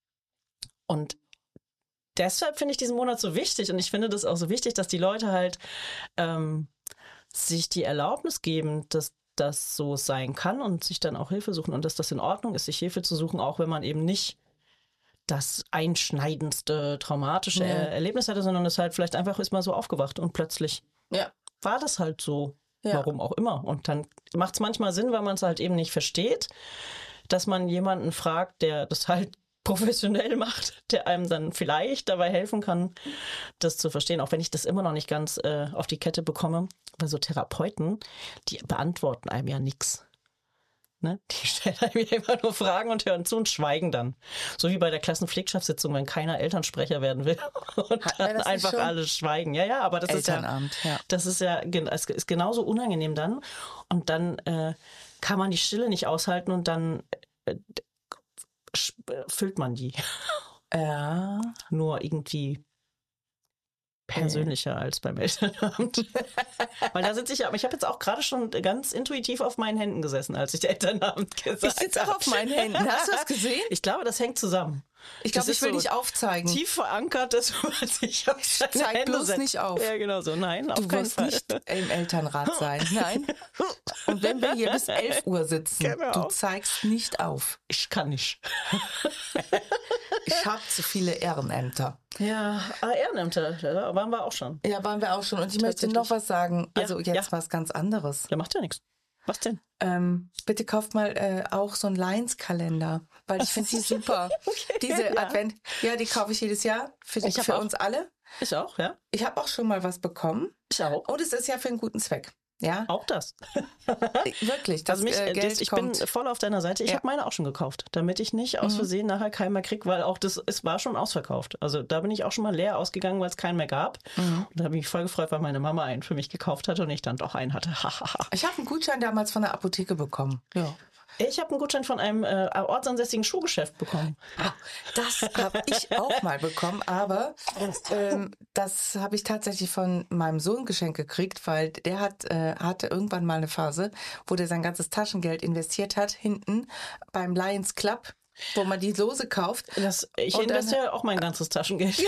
Und deshalb finde ich diesen Monat so wichtig. Und ich finde das auch so wichtig, dass die Leute halt ähm, sich die Erlaubnis geben, dass das so sein kann und sich dann auch Hilfe suchen und dass das in Ordnung ist, sich Hilfe zu suchen, auch wenn man eben nicht das einschneidendste traumatische Ja. Er- Erlebnis hatte, sondern es halt vielleicht einfach ist mal so aufgewacht und plötzlich ja, war das halt so, Ja. warum auch immer. Und dann macht es manchmal Sinn, weil man es halt eben nicht versteht, dass man jemanden fragt, der das halt professionell macht, der einem dann vielleicht dabei helfen kann, das zu verstehen, auch wenn ich das immer noch nicht ganz äh, auf die Kette bekomme, weil so Therapeuten, die beantworten einem ja nichts. Ne? Die stellen einem ja immer nur Fragen und hören zu und schweigen dann. So wie bei der Klassenpflegschaftssitzung, wenn keiner Elternsprecher werden will und Hatten wir dann das nicht einfach schon? alle schweigen. Ja, ja, aber das ist ja, Elternamt, ja. das ist ja, gen- es ist genauso unangenehm dann. Und dann äh, kann man die Stille nicht aushalten und dann äh, sch- äh, füllt man die. Ja. Nur irgendwie persönlicher als beim Elternamt. Weil da sitze ich ja, aber ich habe jetzt auch gerade schon ganz intuitiv auf meinen Händen gesessen, als ich Elternamt gesagt habe. Ich sitze auch auf meinen Händen. Hast du das gesehen? Ich glaube, das hängt zusammen. Ich Das glaube, ist ich will so nicht aufzeigen. Tief verankert, dass man sich auf seine Zeig Hände bloß setzt. nicht auf. Ja, genau so. Nein, auf Du keinen wirst Fall. nicht im Elternrat sein. Nein. Und wenn wir hier bis elf Uhr sitzen, Genau. du zeigst nicht auf. Ich kann nicht. Ich habe zu viele Ehrenämter. Ja, ah, Ehrenämter, da waren wir auch schon. Ja, waren wir auch schon. Und ich möchte Tatsächlich. noch was sagen. Ja, Also jetzt ja. was ganz anderes. Ja, macht ja nichts. Was denn? Ähm, bitte kauft mal äh, auch so einen Lions-Kalender, weil ich finde die super. Diese ja. Advent, ja, die kaufe ich jedes Jahr für, die, Ich hab für auch. uns alle. Ich auch, ja. Ich habe auch schon mal was bekommen Ich auch. und es ist ja für einen guten Zweck. Ja, Auch das. wirklich. Das Also mich, äh, äh, Geld das, ich kommt. bin voll auf deiner Seite. Ich Ja. habe meine auch schon gekauft, damit ich nicht aus Versehen nachher keinen mehr kriege, weil auch das, es war schon ausverkauft. Also da bin ich auch schon mal leer ausgegangen, weil es keinen mehr gab. Und da habe ich mich voll gefreut, weil meine Mama einen für mich gekauft hatte und ich dann doch einen hatte. Ich habe einen Gutschein damals von der Apotheke bekommen. Ja. Ich habe einen Gutschein von einem äh, ortsansässigen Schuhgeschäft bekommen. Ah, das habe ich auch mal bekommen, aber ähm, das habe ich tatsächlich von meinem Sohn geschenkt gekriegt, weil der hat äh, hatte irgendwann mal eine Phase, wo der sein ganzes Taschengeld investiert hat, hinten beim Lions Club, wo man die Lose kauft. Das, ich Und dann- investiere auch mein ganzes Taschengeld.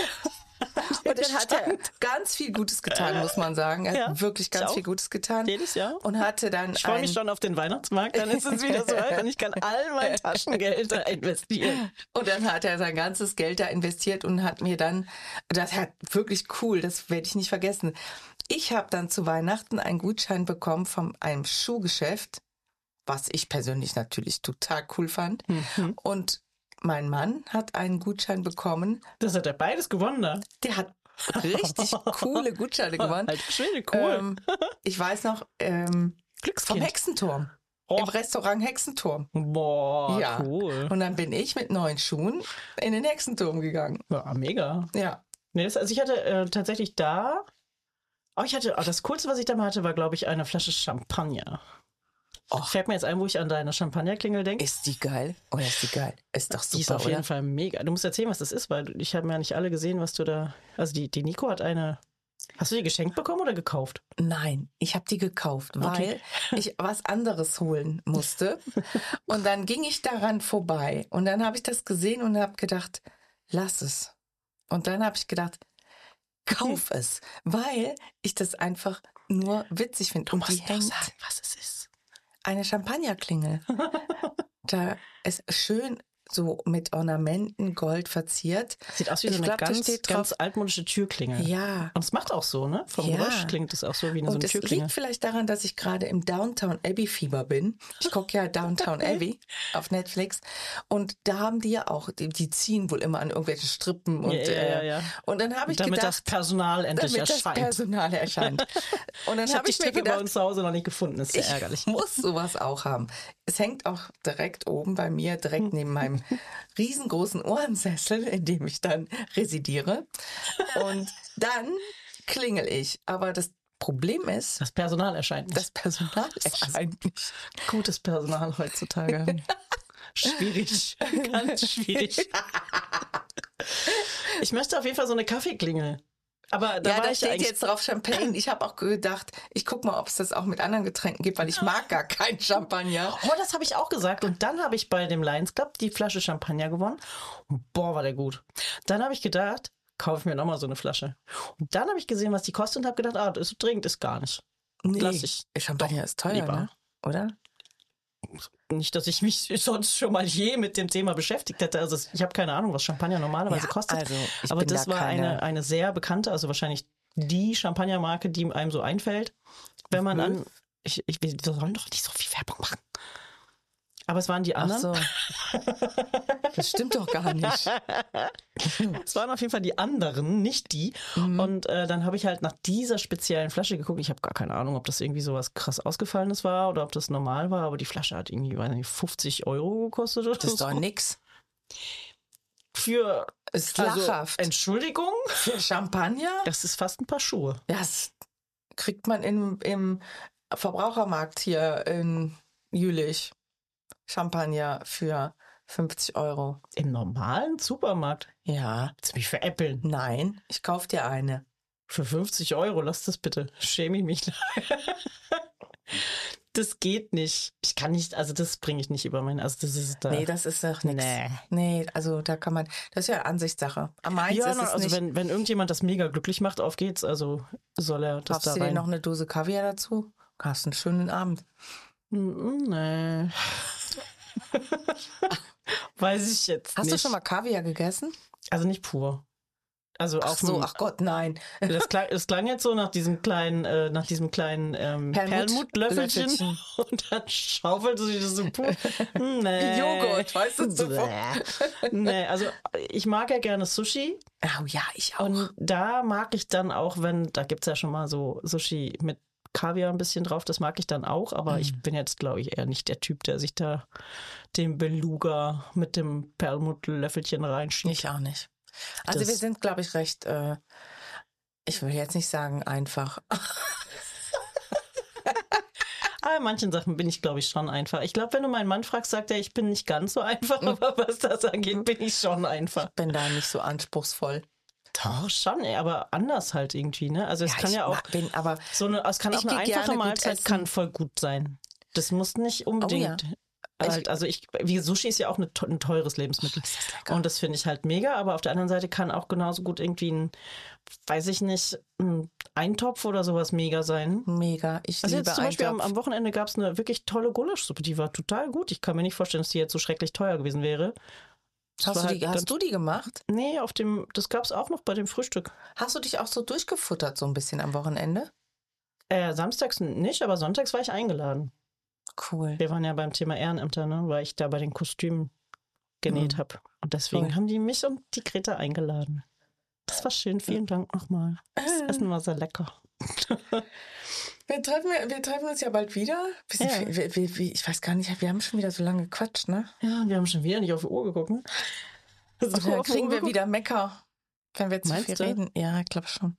Und dann hat er ganz viel Gutes getan, muss man sagen. Er Ja, hat wirklich ich ganz auch. viel Gutes getan. Jedes Jahr. Und hatte dann Ich freue ein, mich schon auf den Weihnachtsmarkt, dann ist es wieder so weit und ich kann all mein Taschengeld da investieren. Und dann hat er sein ganzes Geld da investiert und hat mir dann, das hat wirklich cool, das werde ich nicht vergessen. Ich habe dann zu Weihnachten einen Gutschein bekommen von einem Schuhgeschäft, was ich persönlich natürlich total cool fand. Mhm. Und mein Mann hat einen Gutschein bekommen, Das hat er beides gewonnen da. der hat richtig coole Gutscheine gewonnen. Alter Schwede, cool. Ähm, ich weiß noch, ähm, vom Glückskind. Hexenturm. Oh. Im Restaurant Hexenturm. Boah, Ja. cool. Und dann bin ich mit neuen Schuhen in den Hexenturm gegangen. Ja, mega. Ja. Nee, das, also ich hatte äh, tatsächlich da, oh, ich hatte, oh, das Coolste, was ich da mal hatte, war, glaube ich, eine Flasche Champagner. Oh. Fällt mir jetzt ein, wo ich an deine Champagnerklingel denke. Ist die geil? Oder ist die geil? Ist doch super, Die ist auf oder? jeden Fall mega. Du musst erzählen, was das ist, weil ich habe ja nicht alle gesehen, was du da. Also die, die Nico hat eine. Hast du die geschenkt bekommen oder gekauft? Nein, ich habe die gekauft, Okay. weil ich was anderes holen musste. Und dann ging ich daran vorbei. Und dann habe ich das gesehen und habe gedacht, lass es. Und dann habe ich gedacht, kauf es, weil ich das einfach nur witzig finde. Und die Musst doch hängt sagen, was es ist. eine Champagnerklingel. Da ist schön so mit Ornamenten, Gold verziert. Sieht aus wie Ich so eine glaub, da ganz, steht ganz drauf- altmodische Türklingel. Ja. Und es macht auch so, ne? Vom Ja. Geräusch klingt es auch so wie eine, so Und eine es Türklingel. liegt vielleicht daran, dass ich gerade im Downtown Abbey Fieber bin. Ich gucke ja Downtown Abbey auf Netflix. Und da haben die ja auch, die, die ziehen wohl immer an irgendwelche Strippen. Und, Ja, ja, ja, ja. Äh, und dann habe ich Damit gedacht, das Personal endlich damit das erscheint. Personal erscheint. Und dann Ich habe habe die ich mir Strippe bei gedacht, uns zu Hause noch nicht gefunden. Ist sehr ich ärgerlich. muss sowas auch haben. Es hängt auch direkt oben bei mir, direkt neben meinem riesengroßen Ohrensessel, in dem ich dann residiere. Und dann klingel ich. Aber das Problem ist, Das Personal erscheint nicht. das Personal erscheint nicht. Gutes Personal heutzutage. Schwierig. Ganz schwierig. Ich möchte auf jeden Fall so eine Kaffeeklingel. Aber da Ja, war da ich steht eigentlich. jetzt drauf Champagne. Ich habe auch gedacht, ich guck mal, ob es das auch mit anderen Getränken gibt, weil ich mag gar keinen Champagner. Oh, das habe ich auch gesagt. Und dann habe ich bei dem Lions Club die Flasche Champagner gewonnen. Und boah, war der gut. Dann habe ich gedacht, kaufe ich mir nochmal so eine Flasche. Und dann habe ich gesehen, was die kostet und habe gedacht, ah, das ist dringend ist gar nicht. Nee, Lass ich Champagner ist teuer, lieber. ne? Oder? Nicht, dass ich mich sonst schon mal je mit dem Thema beschäftigt hätte. Also ich habe keine Ahnung, was Champagner normalerweise Ja, kostet. also ich Aber bin das da war keine- eine, eine sehr bekannte, also wahrscheinlich die Champagnermarke, die einem so einfällt, wenn man an. Ich, ich, wir sollen doch nicht so viel Werbung machen. Aber es waren die Ach anderen. so. Das stimmt doch gar nicht. Es waren auf jeden Fall die anderen, nicht die. Mhm. Und äh, dann habe ich halt nach dieser speziellen Flasche geguckt. Ich habe gar keine Ahnung, ob das irgendwie so was krass Ausgefallenes war oder ob das normal war. Aber die Flasche hat irgendwie, weiß nicht, fünfzig Euro gekostet oder Das ist so. doch nix. Für, Ist also, lachhaft. Entschuldigung, Für Champagner? das ist fast ein paar Schuhe. Das kriegt man im, im Verbrauchermarkt hier in Jülich. Champagner für fünfzig Euro. Im normalen Supermarkt. Ja. Willst du mich veräppeln? Nein, ich kauf dir eine. Für fünfzig Euro, lass das bitte. Schäme ich mich. Das geht nicht. Ich kann nicht, also das bringe ich nicht über meine, also das ist da. Nee, das ist doch nichts. Nee. Nee, also da kann man, das ist ja Ansichtssache. Am meins Ja, ist na, es also nicht. wenn, wenn irgendjemand das mega glücklich macht, auf geht's. Also soll er das Kaufst da du dir rein. noch eine Dose Kaviar dazu? Hast einen schönen Abend. Mm, Nee. Weiß ich jetzt Hast nicht. du schon mal Kaviar gegessen? Also nicht pur. Also Ach auf so, dem- ach Gott, nein. Das klang, das klang jetzt so nach diesem kleinen, äh, nach diesem kleinen ähm, Perlmutt- Perlmutt-Löffelchen. Löffelchen. Und dann schaufelte sich das so pur. Nee. Joghurt, weißt du, so vom- Nee, also ich mag ja gerne Sushi. Oh ja, ich auch. Und da mag ich dann auch, wenn, da gibt's ja schon mal so Sushi mit Kaviar ein bisschen drauf, das mag ich dann auch, aber Mhm. ich bin jetzt, glaube ich, eher nicht der Typ, der sich da den Beluga mit dem Perlmutterlöffelchen reinschiebt. Ich auch nicht. Also Das- wir sind, glaube ich, recht, äh, ich will jetzt nicht sagen einfach. Aber in manchen Sachen bin ich, glaube ich, schon einfach. Ich glaube, wenn du meinen Mann fragst, sagt er, ich bin nicht ganz so einfach, aber was das angeht, bin ich schon einfach. Bin da nicht so anspruchsvoll. Doch, schon, ey, aber anders halt irgendwie, ne? Also es kann ich ja auch, mag- bin, aber so eine, es kann ich auch eine geh einfache gerne gut Mahlzeit essen. kann voll gut sein. Das muss nicht unbedingt. Halt, also ich, wie Sushi ist ja auch eine, ein teures Lebensmittel. ist das lecker. Und das finde ich halt mega, aber auf der anderen Seite kann auch genauso gut irgendwie ein, weiß ich nicht, ein Eintopf oder sowas mega sein. mega. Ich Also liebe jetzt zum Beispiel am, Eintopf. am Wochenende gab es eine wirklich tolle Gulaschsuppe, die war total gut. Ich kann mir nicht vorstellen, dass die jetzt so schrecklich teuer gewesen wäre. Das Hast, war du halt die, ganz- hast du die gemacht? Nee, auf dem, das gab es auch noch bei dem Frühstück. Hast du dich auch so durchgefuttert so ein bisschen am Wochenende? Äh, samstags nicht, aber sonntags war ich eingeladen. Cool. Wir waren ja beim Thema Ehrenämter, ne, weil ich da bei den Kostümen genäht Mhm. habe. Und deswegen Cool. haben die mich und die Greta eingeladen. Das war schön, vielen Dank nochmal. Das Essen war sehr lecker. Wir treffen, wir treffen uns ja bald wieder. Wir sind, Ja. wir, wir, wir, ich weiß gar nicht, wir haben schon wieder so lange gequatscht, ne? Ja, und wir haben schon wieder nicht auf die Uhr geguckt, ne? So Und dann auf die kriegen Uhr wir geguckt. wieder Mecker, wenn wir zu Meinst viel du? reden. Ja, ich glaube schon.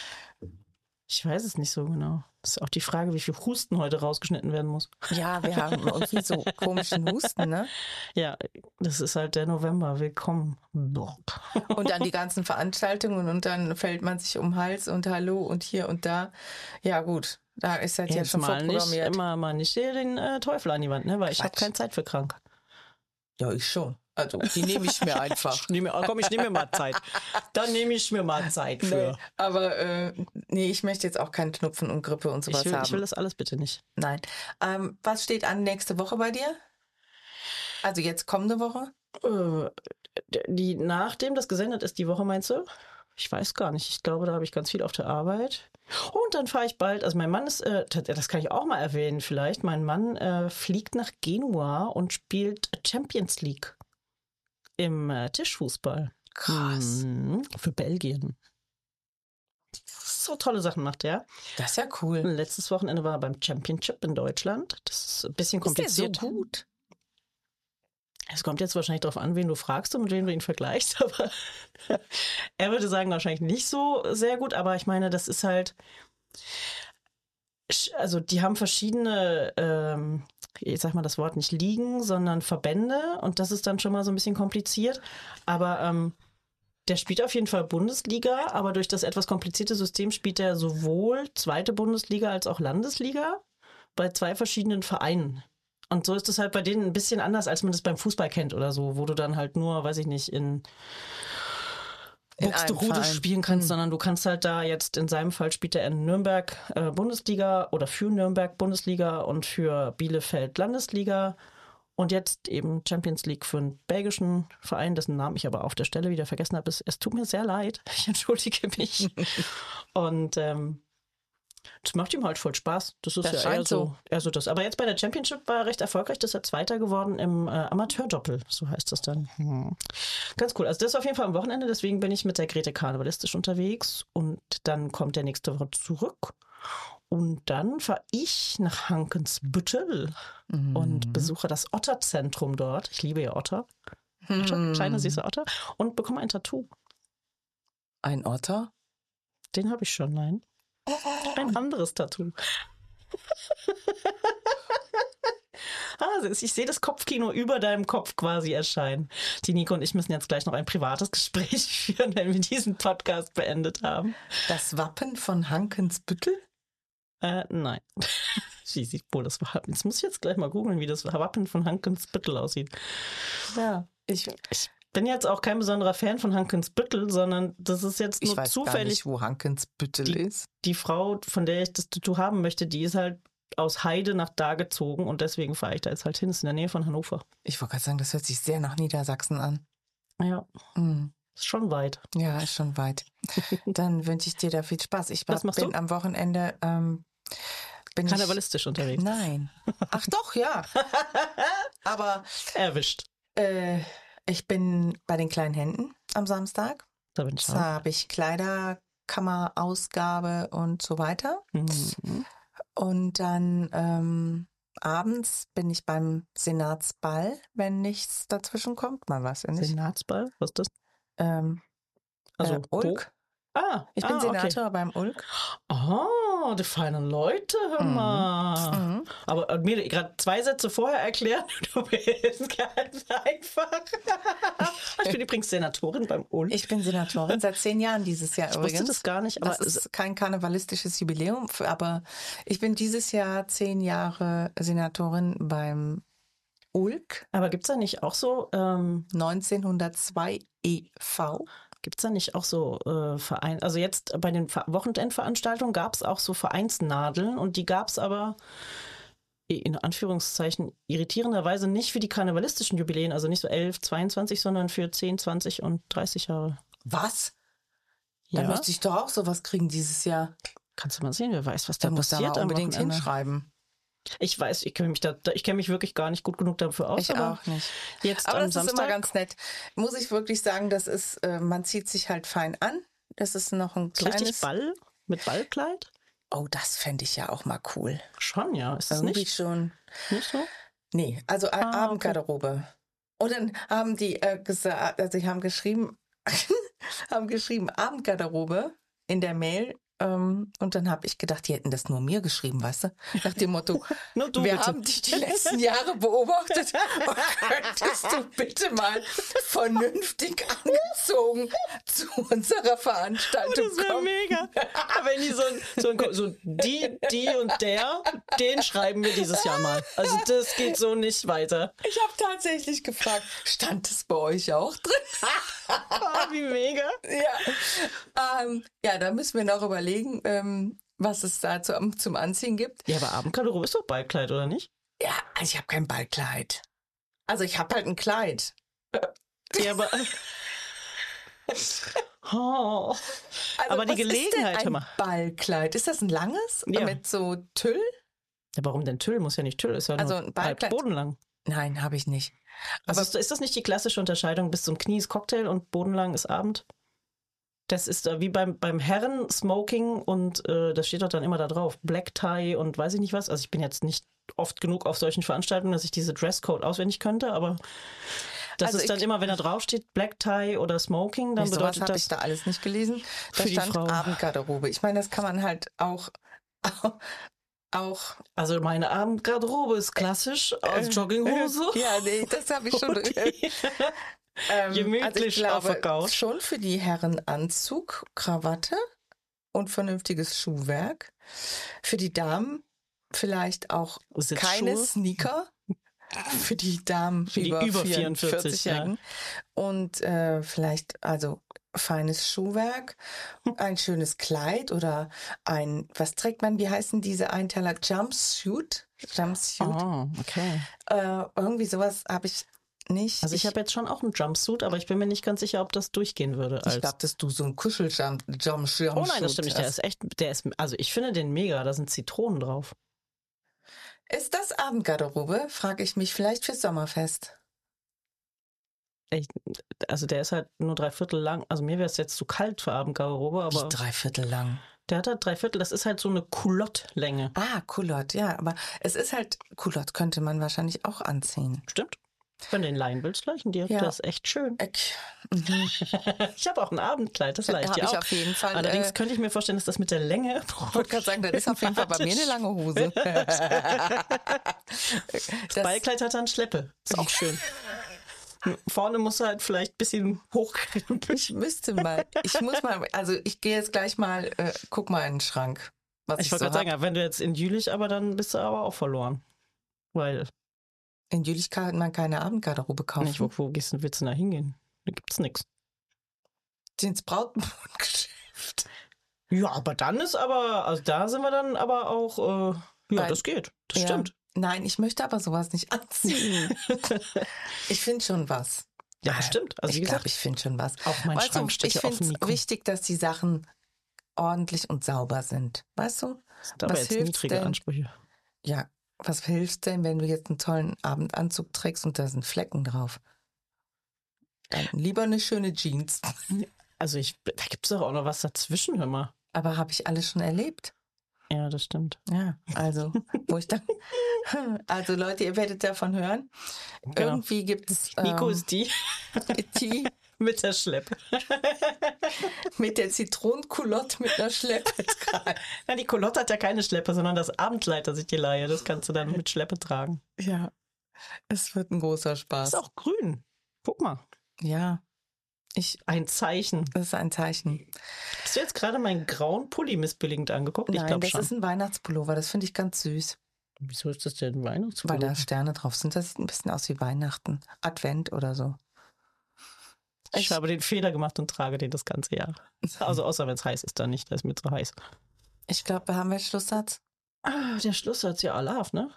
Ich weiß es nicht so genau. Das ist auch die Frage, wie viel Husten heute rausgeschnitten werden muss. Ja, wir haben irgendwie so komischen Husten, ne? Ja, das ist halt der November. Willkommen. Boah. Und dann die ganzen Veranstaltungen und dann fällt man sich um den Hals und Hallo und hier und da. Ja, gut. Da ist das ja Jetzt schon mal nicht, vorprogrammiert. immer mal nicht hier den äh, Teufel an die Wand, ne? Weil ich habe Quatsch. keine Zeit für krank. Ja, ich schon. Also, die nehme ich mir einfach. Ich nehme, komm, ich nehme mir mal Zeit. Dann nehme ich mir mal Zeit für. Nee, aber äh, nee, ich möchte jetzt auch keinen Schnupfen und Grippe und sowas Ich will, haben. ich will das alles bitte nicht. Nein. Ähm, was steht an nächste Woche bei dir? Also jetzt kommende Woche? Äh, die, nachdem das gesendet ist, die Woche meinst du? Ich weiß gar nicht. Ich glaube, da habe ich ganz viel auf der Arbeit. Und dann fahre ich bald, also mein Mann ist, äh, das kann ich auch mal erwähnen vielleicht, mein Mann äh, fliegt nach Genua und spielt Champions League im äh, Tischfußball. Krass. Mhm, für Belgien. So tolle Sachen macht er. Das ist ja cool. Letztes Wochenende war er beim Championship in Deutschland. Das ist ein bisschen Ist der so kompliziert. gut? Es kommt jetzt wahrscheinlich darauf an, wen du fragst und mit wem du ihn vergleichst, aber er würde sagen, wahrscheinlich nicht so sehr gut, aber ich meine, das ist halt, also die haben verschiedene, ähm, ich sag mal das Wort nicht Ligen, sondern Verbände und das ist dann schon mal so ein bisschen kompliziert, aber ähm, der spielt auf jeden Fall Bundesliga, aber durch das etwas komplizierte System spielt er sowohl zweite Bundesliga als auch Landesliga bei zwei verschiedenen Vereinen. Und so ist es halt bei denen ein bisschen anders, als man das beim Fußball kennt oder so, wo du dann halt nur, weiß ich nicht, in In Buxtehude einem Verein. spielen kannst, Mhm. sondern du kannst halt da jetzt, in seinem Fall spielt er in Nürnberg äh, Bundesliga oder für Nürnberg Bundesliga und für Bielefeld Landesliga und jetzt eben Champions League für einen belgischen Verein, dessen Namen ich aber auf der Stelle wieder vergessen habe. Es, es tut mir sehr leid, ich entschuldige mich. Und ähm, das macht ihm halt voll Spaß. Das ist Das ja eher scheint so, so. eher so das. Aber jetzt bei der Championship war er recht erfolgreich. Das ist er Zweiter geworden im äh, Amateurdoppel. So heißt das dann. Hm. Ganz cool. Also das ist auf jeden Fall am Wochenende. Deswegen bin ich mit der Grete karnevalistisch unterwegs. Und dann kommt der nächste Woche zurück. Und dann fahre ich nach Hankensbüttel Mhm. und besuche das Otterzentrum dort. Ich liebe ja Otter. Otter, Mhm. kleine süße Otter. Und bekomme ein Tattoo. Ein Otter? Den habe ich schon, nein. Ein anderes Tattoo. Also ich sehe das Kopfkino über deinem Kopf quasi erscheinen. Die Nico und ich müssen jetzt gleich noch ein privates Gespräch führen, wenn wir diesen Podcast beendet haben. Das Wappen von Hankensbüttel? Äh, nein. Wie sieht wohl das Wappen? Jetzt muss ich jetzt gleich mal googeln, wie das Wappen von Hankensbüttel aussieht. Ja. Ich, Ich bin jetzt auch kein besonderer Fan von Hankensbüttel, sondern das ist jetzt ich nur weiß gar zufällig nicht, wo Hankensbüttel Die- ist. die Frau, von der ich das Tattoo haben möchte, die ist halt aus Heide nach da gezogen und deswegen fahre ich da jetzt halt hin. Das ist in der Nähe von Hannover. Ich wollte gerade sagen, das hört sich sehr nach Niedersachsen an. Ja, Mhm. ist schon weit. Ja, ist schon weit. Dann wünsche ich dir da viel Spaß. Ich Was machst bin du? am Wochenende ähm, bin Karnevalistisch ich, unterwegs. Nein. Ach doch, ja. Aber Erwischt. äh, ich bin bei den kleinen Händen am Samstag. Da bin ich Da habe ich Kleiderkammerausgabe und so weiter. Mhm. Und dann ähm, abends bin ich beim Senatsball, wenn nichts dazwischen kommt. Man weiß ja nicht. Senatsball? Was ist das? Ähm, Also äh, Ulk. Ah, Ich bin ah, Senator okay. beim Ulk. Oh, die feinen Leute, hör mal. Mhm. Aber äh, mir gerade zwei Sätze vorher erklären, du bist ganz einfach. Ich bin übrigens Senatorin beim Ulk. Ich bin Senatorin seit zehn Jahren dieses Jahr Ich übrigens. wusste das gar nicht, aber Das ist kein karnevalistisches Jubiläum, aber ich bin dieses Jahr zehn Jahre Senatorin beim Ulk. Aber gibt es da nicht auch so, ähm, neunzehnhundertzwei e V? gibt es da nicht auch so äh, Verein, also jetzt bei den Ver- Wochenendveranstaltungen gab es auch so Vereinsnadeln und die gab es aber in Anführungszeichen irritierenderweise nicht für die karnevalistischen Jubiläen, also nicht so elf, zweiundzwanzig, sondern für zehn, zwanzig und dreißig Jahre. Was? Da Ja, möchte ich doch auch sowas kriegen dieses Jahr. kannst du mal sehen, wer weiß, was da Da muss da passiert mal am unbedingt Wochenende. hinschreiben. Ich weiß, ich kenne mich da, da- ich kenne mich wirklich gar nicht gut genug dafür aus. Ich aber auch nicht. Jetzt Aber am das ist Samstag immer ganz nett. Muss ich wirklich sagen, das ist, äh, man zieht sich halt fein an. Das ist noch ein so richtig kleines... Ball mit Ballkleid. Oh, das fände ich ja auch mal cool. Schon, ja, ist das Irgendwie nicht, schon... nicht so? Nee, also Ah, okay. Abendgarderobe. Und dann haben die äh, gesagt, also die haben geschrieben, haben geschrieben Abendgarderobe in der Mail. Ähm, und dann habe ich gedacht, die hätten das nur mir geschrieben, weißt du? Nach dem Motto, Nur du wir bitte. haben dich die letzten Jahre beobachtet. Und könntest du bitte mal vernünftig angezogen zu unserer Veranstaltung Das wäre kommen? mega. Wenn die so, ein, so, ein, so die, die und der, den schreiben wir dieses Jahr mal. Also das geht so nicht weiter. Ich habe tatsächlich gefragt, stand es bei euch auch drin? Ah, wie mega. Ja, ähm, ja, da müssen wir noch überlegen, ähm, was es da zum, zum Anziehen gibt. Ja, aber Abendgarderobe ist doch Ballkleid, oder nicht? Ja, also ich habe kein Ballkleid. Also ich habe halt ein Kleid. Ja, aber... Oh. Also Aber die was Gelegenheit, ist hör denn mal. ein Ballkleid? Ist das ein langes Ja. mit so Tüll? Ja, warum denn Tüll? Muss ja nicht Tüll, ist ja Also nur ein Ballkleid- halb bodenlang. Nein, habe ich nicht. Also Aber ist, ist das nicht die klassische Unterscheidung? Bis zum Knie ist Cocktail und bodenlang ist Abend? Das ist äh, wie beim, beim Herren Smoking und äh, das steht doch dann immer da drauf. Black Tie und weiß ich nicht was. Also ich bin jetzt nicht oft genug auf solchen Veranstaltungen, dass ich diese Dresscode auswendig könnte, aber das Also ist dann ich- immer, wenn da drauf steht Black Tie oder Smoking, dann nee, sowas bedeutet habe das ich da alles nicht gelesen. Da für die stand Frau. Abendgarderobe. Ich meine, das kann man halt auch, auch Also meine Abendgarderobe ist klassisch aus Jogginghose. Ja, nee, das habe ich schon. Ähm, Gemütlich auf der Couch. Schon für die Herren Anzug, Krawatte und vernünftiges Schuhwerk. Für die Damen vielleicht auch Sitzschuhe. keine Sneaker. Für die Damen Für die über, über vierundvierzig, vierundvierzig, ja. Jahren. Und äh, vielleicht also feines Schuhwerk, ein schönes Kleid oder ein, was trägt man, wie heißen diese Einteiler? Jumpsuit? Jumpsuit. Oh, okay. Äh, irgendwie sowas habe ich nicht. Also ich, habe jetzt schon auch einen Jumpsuit, aber ich bin mir nicht ganz sicher, ob das durchgehen würde. Als Ich glaube, dass du so ein Kuscheljump-Jumpsuit oh nein, das stimmt nicht. Der ist echt, der ist, also ich finde den mega. Da sind Zitronen drauf. Ist das Abendgarderobe? Frage ich mich vielleicht fürs Sommerfest. Ich, also der ist halt nur drei Viertel lang. Also mir wäre es jetzt zu kalt für Abendgarderobe, aber Wie drei Viertel lang. der hat halt drei Viertel. Das ist halt so eine Culotte-Länge. Ah, Culotte, ja, aber es ist halt, Culotte könnte man wahrscheinlich auch anziehen. Stimmt. Wenn du den leihen willst, gleichen dir. Ja. Das ist echt schön. Ich, mhm. Ich habe auch ein Abendkleid, das leicht Hab ja ich auch. auf jeden Fall, Allerdings äh, könnte ich mir vorstellen, dass das mit der Länge. Ich wollte gerade sagen, das ist auf jeden Fall bei mir eine lange Hose. Das Ballkleid hat dann Schleppe. Ist auch schön. Vorne muss er halt vielleicht ein bisschen hochkrempeln. Ich müsste mal, ich muss mal, also ich gehe jetzt gleich mal, äh, guck mal in den Schrank, was ich, Ich wollte so gerade sagen, hab. ja, wenn du jetzt in Jülich, aber dann bist du aber auch verloren. Weil, In Jülich kann man keine Abendgarderobe kaufen. nicht, wo, wo gehst du, willst du da hingehen? Da gibt's nichts. Ins Brautmodengeschäft. Ja, aber dann ist aber, also da sind wir dann aber auch, äh, ja, Bei- das geht. Das Ja. stimmt. Nein, ich möchte aber sowas nicht anziehen. Ich finde schon was. Ja, stimmt. Also wie ich glaube, gesagt, ich finde schon was. auch mein Weißt du, Schrank steht ich ja finde offen, es Nico. wichtig, dass die Sachen ordentlich und sauber sind. Weißt du? Das sind aber was jetzt hilft's niedrige denn? Ansprüche. Ja, was hilft denn, wenn du jetzt einen tollen Abendanzug trägst und da sind Flecken drauf? Dann lieber eine schöne Jeans. Also ich, da gibt's doch auch noch was dazwischen, hör mal. Aber habe ich alles schon erlebt. Ja, das stimmt. Ja, also, wo ich dann, also Leute, ihr werdet davon hören. Genau. Irgendwie gibt es Nico ähm, ist die die mit der Schleppe. mit der Zitronenkulotte mit einer Schleppe tragen. Na, die Culotte hat ja keine Schleppe, sondern das Abendkleid, das ich dir leihe. Das kannst du dann mit Schleppe tragen. Ja, es wird ein großer Spaß. Ist auch grün. Guck mal. Ja, ich, Ein Zeichen. das ist ein Zeichen. Hast du jetzt gerade meinen grauen Pulli missbilligend angeguckt? Ich Nein, glaube das schon. ist ein Weihnachtspullover, das finde ich ganz süß. Wieso ist das denn ein Weil Weihnachtspullover? da Sterne drauf sind. Das sieht ein bisschen aus wie Weihnachten. Advent oder so. Ich habe den Fehler gemacht und trage den das ganze Jahr. Also außer wenn es heiß ist, dann nicht. Da ist mir zu heiß. Ich glaube, wir haben jetzt Schlusssatz. Ah, der Schlusssatz ja Alaf, ne?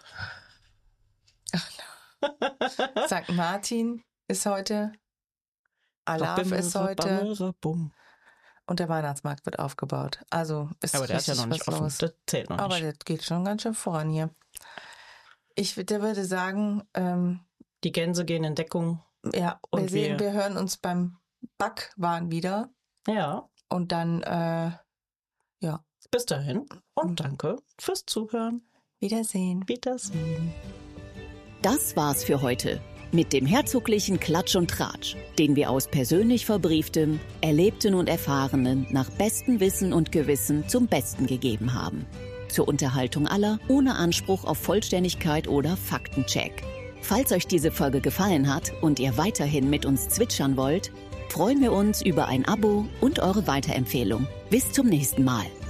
Sankt Martin ist heute. Alaf Rabimmel, ist heute. rabammel, rabum. Und der Weihnachtsmarkt wird aufgebaut. Also ist Aber der hat ja richtig noch nicht was offen. los. Das zählt noch Aber nicht. der geht schon ganz schön voran hier. Ich würd- der würde sagen, ähm, Die Gänse gehen in Deckung. ja, Und wir sehen, wir- wir hören uns beim Backwahn wieder. Ja, Und dann, äh, ja, bis dahin. Und danke fürs Zuhören. Wiedersehen. Wiedersehen. Das war's für heute. Mit dem herzoglichen Klatsch und Tratsch, den wir aus persönlich Verbrieftem, Erlebten und Erfahrenen nach bestem Wissen und Gewissen zum Besten gegeben haben. Zur Unterhaltung aller, ohne Anspruch auf Vollständigkeit oder Faktencheck. Falls euch diese Folge gefallen hat und ihr weiterhin mit uns zwitschern wollt, freuen wir uns über ein Abo und eure Weiterempfehlung. Bis zum nächsten Mal.